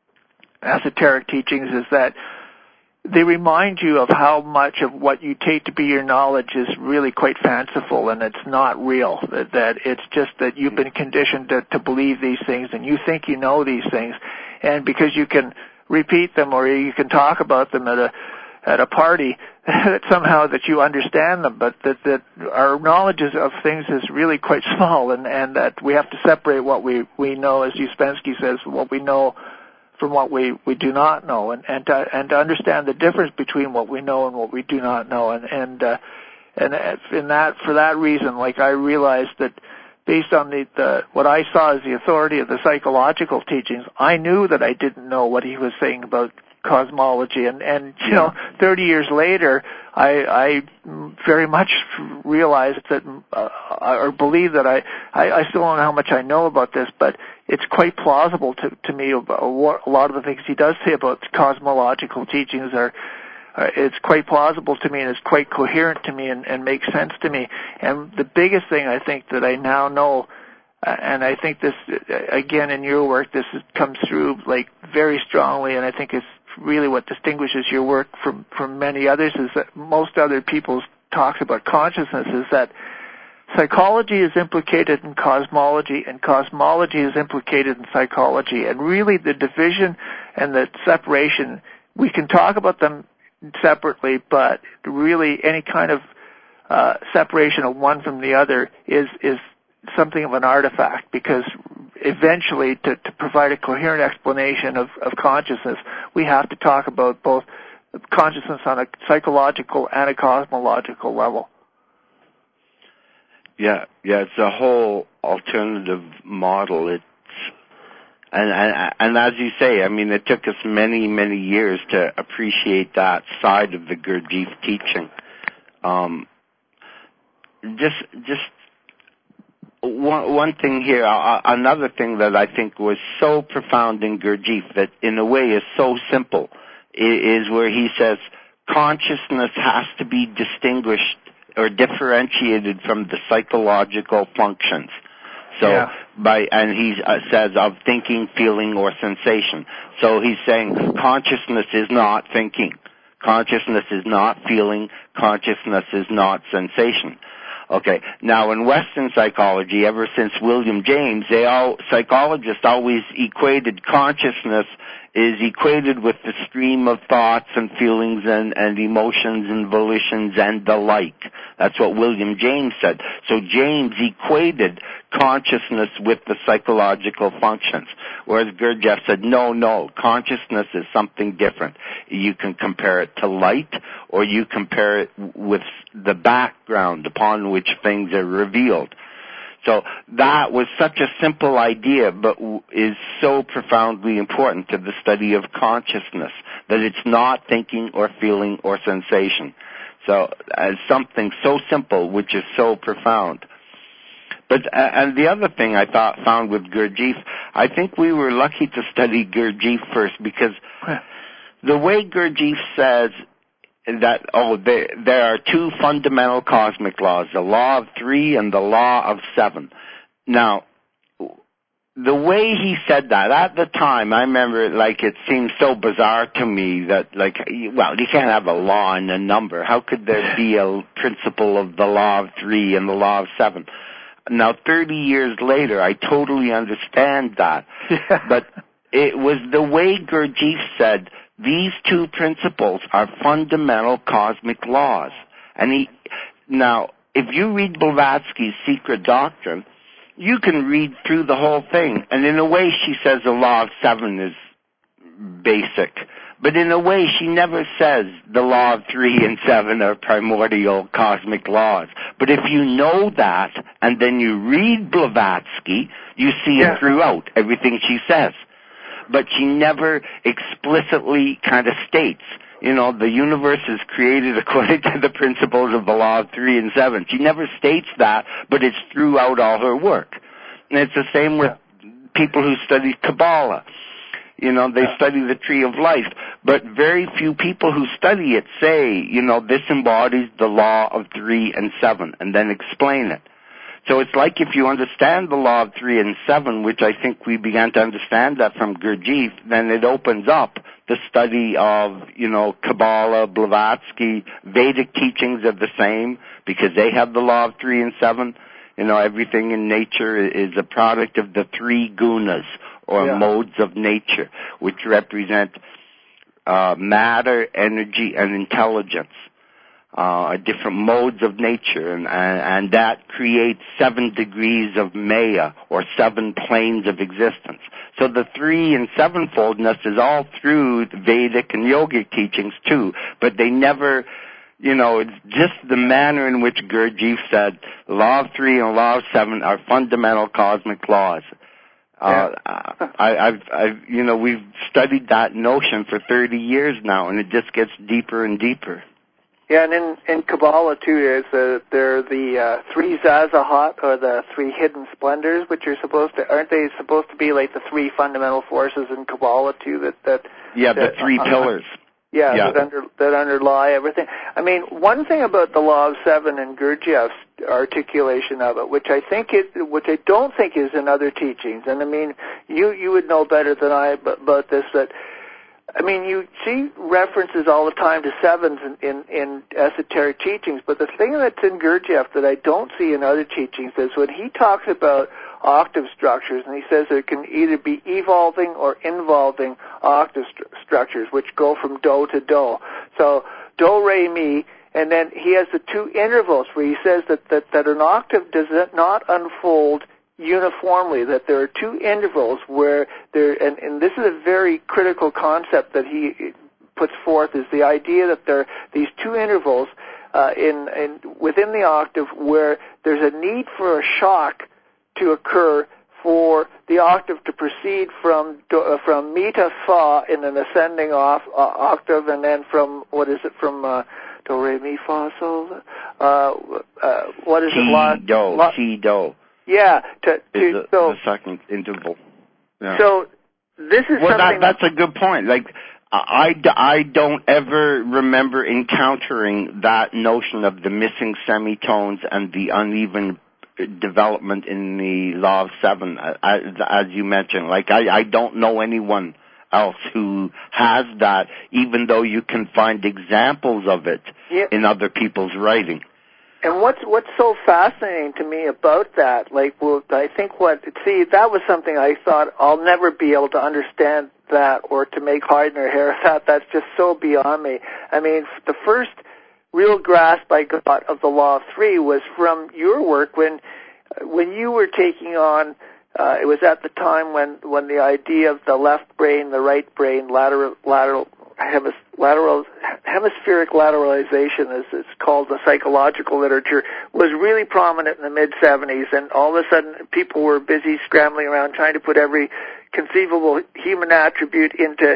esoteric teachings, is that they remind you of how much of what you take to be your knowledge is really quite fanciful, and it's not real, that, that it's just that you've been conditioned to, to believe these things, and you think you know these things, and because you can repeat them or you can talk about them at a at a party that somehow that you understand them, but that, that our knowledge of things is really quite small, and, and that we have to separate what we, we know, as Ouspensky says, what we know from what we, we do not know, and, and, to, and to understand the difference between what we know and what we do not know. And, and, uh, and in that, for that reason, like, I realized that based on the, the what I saw as the authority of the psychological teachings, I knew that I didn't know what he was saying about cosmology, and and you yeah. know, thirty years later, I I very much realized that, uh, or believe that I, I I still don't know how much I know about this, but it's quite plausible to to me about a lot of the things he does say about cosmological teachings are. Uh, it's quite plausible to me, and it's quite coherent to me, and, and makes sense to me. And the biggest thing I think that I now know, uh, and I think this, uh, again, in your work, this is, comes through like very strongly, and I think it's really what distinguishes your work from, from many others, is that most other people's talks about consciousness is that psychology is implicated in cosmology, and cosmology is implicated in psychology. And really the division and the separation, we can talk about them separately, but really any kind of uh, separation of one from the other is is something of an artifact, because eventually to, to provide a coherent explanation of, of consciousness, we have to talk about both consciousness on a psychological and a cosmological level. Yeah, yeah, it's a whole alternative model. It's And, and and as you say, I mean, it took us many, many years to appreciate that side of the Gurdjieff teaching. Um, just, just one, one thing here. Uh, another thing that I think was so profound in Gurdjieff, that in a way is so simple, is, is where he says consciousness has to be distinguished or differentiated from the psychological functions. So yeah. by, and he uh, says of thinking, feeling, or sensation. So he's saying consciousness is not thinking. Consciousness is not feeling. Consciousness is not sensation. Okay. Now in Western psychology, ever since William James, they all, psychologists always equated consciousness is equated with the stream of thoughts and feelings and, and emotions and volitions and the like. That's what William James said. So James equated consciousness with the psychological functions, whereas Gurdjieff said, no, no, consciousness is something different. You can compare it to light, or you compare it with the background upon which things are revealed. So that was such a simple idea, but is so profoundly important to the study of consciousness, that it's not thinking or feeling or sensation. So as something so simple, which is so profound. But uh, and the other thing I thought found with Gurdjieff, I think we were lucky to study Gurdjieff first, because the way Gurdjieff says that, oh, there, there are two fundamental cosmic laws, the law of three and the law of seven. Now, the way he said that, at the time, I remember, like, it seemed so bizarre to me that, like, well, you can't have a law and a number. How could there be a principle of the law of three and the law of seven? Now, thirty years later, I totally understand that. Yeah. But it was the way Gurdjieff said, these two principles are fundamental cosmic laws. And he, now, if you read Blavatsky's Secret Doctrine, you can read through the whole thing. And in a way, she says the law of seven is basic. But in a way, she never says the law of three and seven are primordial cosmic laws. But if you know that, and then you read Blavatsky, you see yeah. it throughout, everything she says. But she never explicitly kind of states, you know, the universe is created according to the principles of the law of three and seven. She never states that, but it's throughout all her work. And it's the same with yeah. people who study Kabbalah. You know, they yeah. study the tree of life, but very few people who study it say, you know, this embodies the law of three and seven, and then explain it. So it's like if you understand the law of three and seven, which I think we began to understand that from Gurdjieff, then it opens up the study of, you know, Kabbalah, Blavatsky. Vedic teachings are the same because they have the law of three and seven. You know, everything in nature is a product of the three gunas, or yeah. modes of nature, which represent uh, matter, energy, and intelligence, uh, different modes of nature, and, and, and that creates seven degrees of Maya, or seven planes of existence. So the three and sevenfoldness is all through the Vedic and yogic teachings too, but they never, you know, it's just the manner in which Gurdjieff said law of three and law of seven are fundamental cosmic laws. Uh, yeah. I, I've, I've, you know, we've studied that notion for thirty years now, and it just gets deeper and deeper. Yeah, and in, in Kabbalah, too, is uh, there are the uh, three Zazahot, or the three hidden splendors, which are supposed to, aren't they supposed to be like the three fundamental forces in Kabbalah, too, that... that yeah, that, the three uh, pillars. Yeah, yeah. That, under, that underlie everything. I mean, one thing about the Law of Seven and Gurdjieff's articulation of it, which I think is, which I don't think is in other teachings, and I mean, you, you would know better than I about this, that I mean, you see references all the time to sevens in, in, in esoteric teachings, but the thing that's in Gurdjieff that I don't see in other teachings is when he talks about octave structures, and he says there can either be evolving or involving octave st- structures, which go from do to do. So, do, re, mi, and then he has the two intervals where he says that, that, that an octave does not unfold uniformly, that there are two intervals where there, and, and this is a very critical concept that he puts forth, is the idea that there are these two intervals uh, in, in within the octave where there's a need for a shock to occur for the octave to proceed from uh, from mi to fa in an ascending off, uh, octave, and then from, what is it, from uh, do, re, mi, fa, sol, uh, uh, what is si, it? La, do, la, si, do. Yeah, to, to the, so the second interval. Yeah. So this is well, something that, that's a good point. Like, I, I don't ever remember encountering that notion of the missing semitones and the uneven development in the Law of Seven, as, as you mentioned. Like, I, I don't know anyone else who has that, even though you can find examples of it yeah. in other people's writing. And what's what's so fascinating to me about that, like, well, I think what, see, that was something I thought I'll never be able to understand that or to make hide nor hair of that. That's just so beyond me. I mean, the first real grasp I got of the Law of Three was from your work when when you were taking on, uh, it was at the time when, when the idea of the left brain, the right brain, lateral, lateral, hemis, lateral, hemispheric lateralization, as it's called in the psychological literature, was really prominent in the mid-seventies, and all of a sudden people were busy scrambling around trying to put every conceivable human attribute into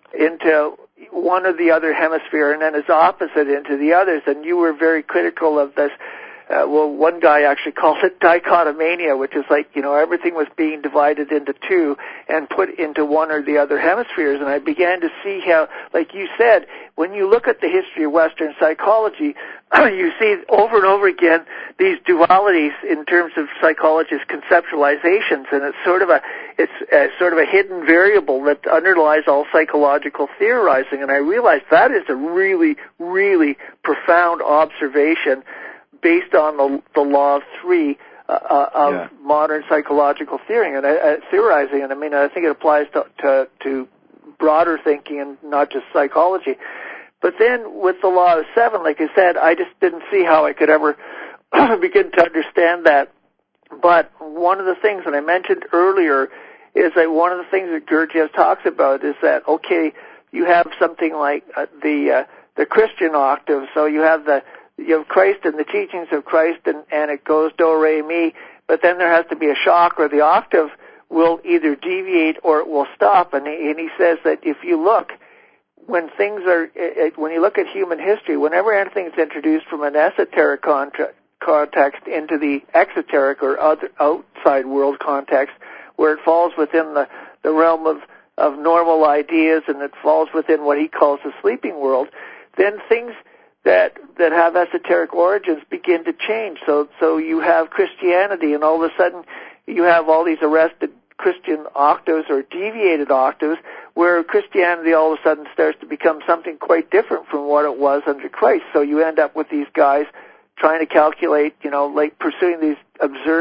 into one or the other hemisphere, and then its opposite into the others, and you were very critical of this. Uh, well, one guy actually called it dichotomania, which is like, you know, everything was being divided into two and put into one or the other hemispheres. And I began to see how, like you said, when you look at the history of Western psychology, you see over and over again these dualities in terms of psychologists' conceptualizations, and it's sort of a it's a, sort of a hidden variable that underlies all psychological theorizing. And I realized that is a really, really profound observation based on the, the Law of Three uh, of yeah. modern psychological theory and uh, theorizing. And I mean, I think it applies to, to to broader thinking and not just psychology. But then with the Law of Seven, like I said, I just didn't see how I could ever begin to understand that. But one of the things that I mentioned earlier is that one of the things that Gurdjieff talks about is that, okay, you have something like uh, the uh, the Christian octave, so you have the you have Christ and the teachings of Christ, and, and it goes do, re, mi, but then there has to be a shock, or the octave will either deviate or it will stop. And he, and he says that if you look, when things are, when you look at human history, whenever anything is introduced from an esoteric contra- context into the exoteric or other outside world context, where it falls within the, the realm of, of normal ideas and it falls within what he calls the sleeping world, then things that that have esoteric origins begin to change. So so you have Christianity, and all of a sudden you have all these arrested Christian octaves or deviated octaves, where Christianity all of a sudden starts to become something quite different from what it was under Christ. So you end up with these guys trying to calculate, you know, like pursuing these absurd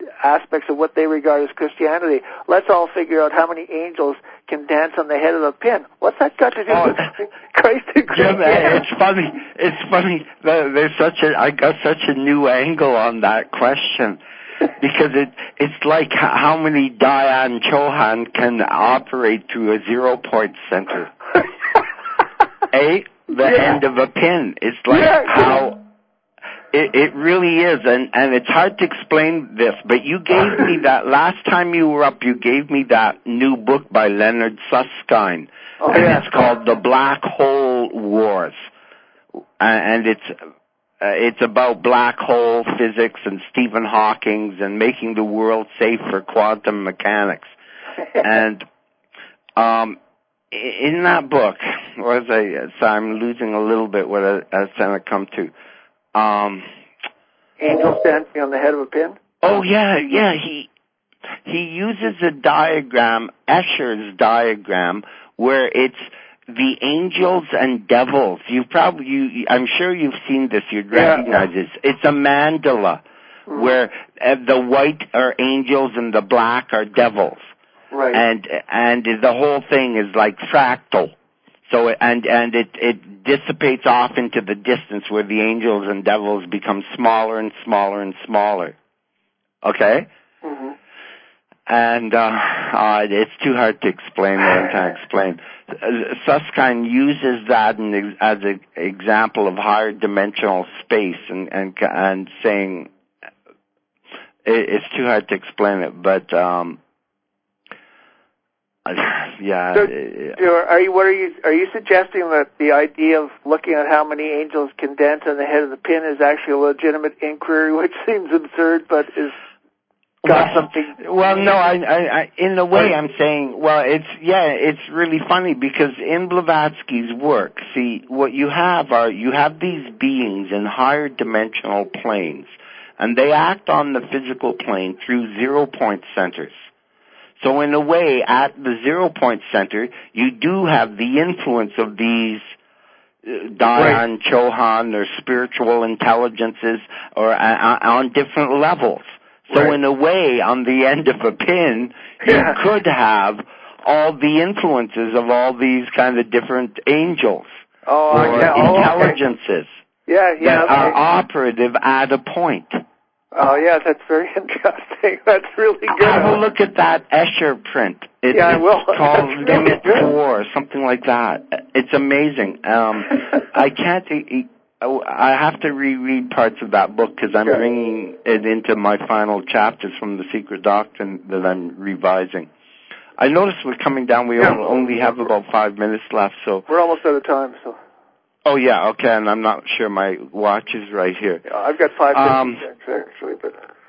aspects of what they regard as Christianity. Let's all figure out how many angels can dance on the head of a pin. What's that got to do oh, with Christ and Christianity? Jim, it's funny. It's funny. There's such a. I got such a new angle on that question because it it's like how many Diane Chohan can operate through a zero point center. A the yeah. end of a pin. It's like yeah, how. Yeah. It, it really is, and, and it's hard to explain this, but you gave me that, last time you were up, you gave me that new book by Leonard Susskind, oh, and yeah. it's called The Black Hole Wars, and it's uh, it's about black hole physics and Stephen Hawking and making the world safe for quantum mechanics. And um, in that book, was I, so I'm losing a little bit what I, I was trying to come to. Um, Angel dancing on the head of a pin? Oh, yeah, yeah. He he uses a diagram, Escher's diagram, where it's the angels and devils. You probably, you, I'm sure you've seen this. You'd recognize yeah. this. It's a mandala mm-hmm. where uh, the white are angels and the black are devils. Right. And and the whole thing is like fractal. So and and it it dissipates off into the distance where the angels and devils become smaller and smaller and smaller. Okay? Mm-hmm. And uh, uh, it's too hard to explain what I'm trying to explain. Uh, Susskind uses that in, as an example of higher dimensional space, and and and saying it, it's too hard to explain it, but. Um, Yeah. So, are you? What are you? Are you suggesting that the idea of looking at how many angels can dance on the head of the pin is actually a legitimate inquiry, which seems absurd, but is got well, something? Well, no. I, I, I, in a way, I'm saying, well, it's yeah, it's really funny because in Blavatsky's work, see, what you have are you have these beings in higher dimensional planes, and they act on the physical plane through zero-point centers. So in a way, at the zero-point center, you do have the influence of these uh, Diane right. Chohan or spiritual intelligences or uh, on different levels. So right. in a way, on the end of a pin, you yeah. could have all the influences of all these kind of different angels oh, or yeah. intelligences oh, okay. yeah, yeah, that okay. are operative at a point. Oh, yeah, that's very interesting. That's really good. Have a look at that Escher print. It, yeah, I will. It's called really Limit good. four or something like that. It's amazing. Um, I can't... I have to reread parts of that book because I'm okay. bringing it into my final chapters from The Secret Doctrine that I'm revising. I noticed we're coming down. We yeah. only have about five minutes left, so... We're almost out of time, so... Oh, yeah, okay, and I'm not sure my watch is right here. Yeah, I've got five um, actually, but...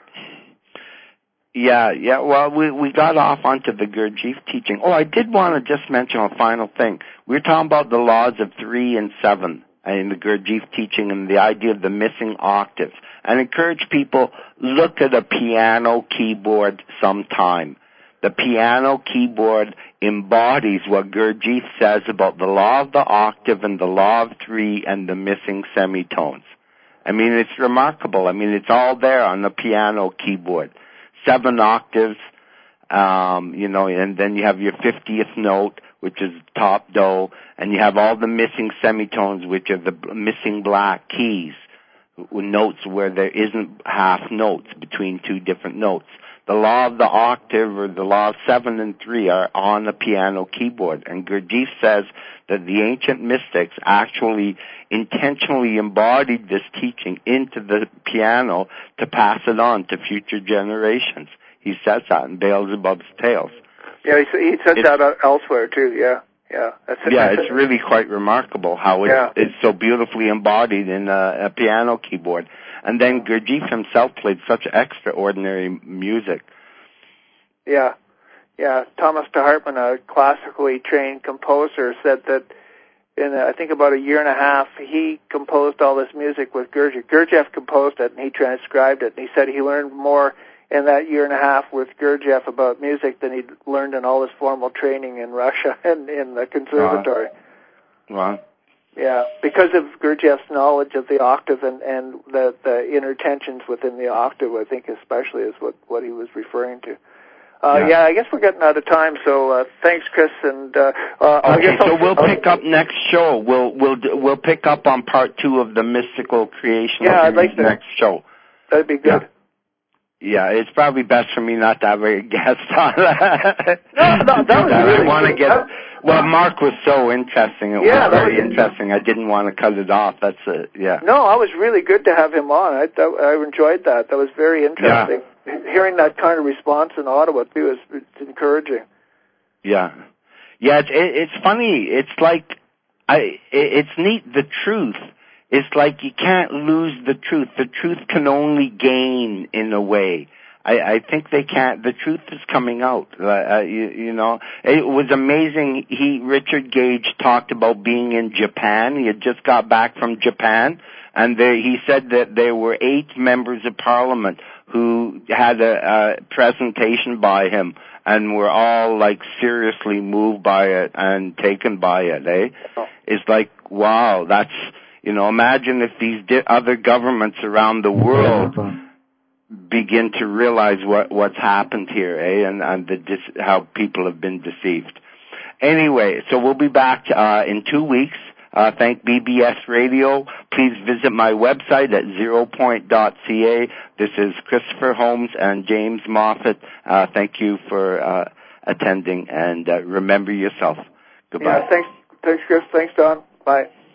Yeah, yeah, well, we we got off onto the Gurdjieff teaching. Oh, I did want to just mention a final thing. We were talking about the laws of three and seven in the Gurdjieff teaching and the idea of the missing octaves. And encourage people, look at a piano keyboard sometime. The piano keyboard embodies what Gurdjieff says about the law of the octave and the law of three and the missing semitones. I mean, it's remarkable. I mean, it's all there on the piano keyboard. Seven octaves, um, you know, and then you have your fiftieth note, which is top do, and you have all the missing semitones, which are the missing black keys, notes where there isn't half notes between two different notes. The law of the octave or the law of seven and three are on the piano keyboard. And Gurdjieff says that the ancient mystics actually intentionally embodied this teaching into the piano to pass it on to future generations. He says that in Beelzebub's Tales. Yeah, he, he says it's, that elsewhere too, yeah. Yeah, that's it. Yeah, it's really quite remarkable how it's, yeah. it's so beautifully embodied in a, a piano keyboard. And then Gurdjieff himself played such extraordinary music. Yeah, yeah. Thomas de Hartmann, a classically trained composer, said that in, I think, about a year and a half, he composed all this music with Gurdjieff. Gurdjieff composed it, and he transcribed it. And he said he learned more in that year and a half with Gurdjieff about music than he'd learned in all his formal training in Russia and in the conservatory. Wow. Wow. Yeah, because of Gurdjieff's knowledge of the octave and, and the, the inner tensions within the octave, I think especially is what, what he was referring to. Uh, yeah. yeah, I guess we're getting out of time, so uh, thanks, Chris. And uh, uh, okay, I guess so I'll, we'll I'll, pick up next show. We'll we'll we'll pick up on part two of the mystical creation yeah, I'd like to, next show. That'd be good. Yeah. yeah, it's probably best for me not to have a guest on that. No, no, that was that. really I want to get. that, Well, Mark was so interesting. It yeah, was very was, interesting. I didn't want to cut it off. That's it. Yeah. No, I was really good to have him on. I that, I enjoyed that. That was very interesting. Yeah. Hearing that kind of response in Ottawa too is it's encouraging. Yeah, yeah. It's it, it's funny. It's like I. It, it's neat. The truth. It's like you can't lose the truth. The truth can only gain in a way. I, I think they can't. The truth is coming out. Uh, you, you know, it was amazing. He, Richard Gage, talked about being in Japan. He had just got back from Japan, and there, he said that there were eight members of Parliament who had a, a presentation by him, and were all like seriously moved by it and taken by it. Eh? It's like, wow, that's, you know, imagine if these di- other governments around the world begin to realize what what's happened here, eh, and, and the dis- how people have been deceived. Anyway, so we'll be back uh, in two weeks. Uh, thank B B S Radio. Please visit my website at zero point dot c a. This is Christopher Holmes and James Moffat. Uh, thank you for uh, attending, and uh, remember yourself. Goodbye. Yeah, thanks, thanks, Chris. Thanks, Don. Bye.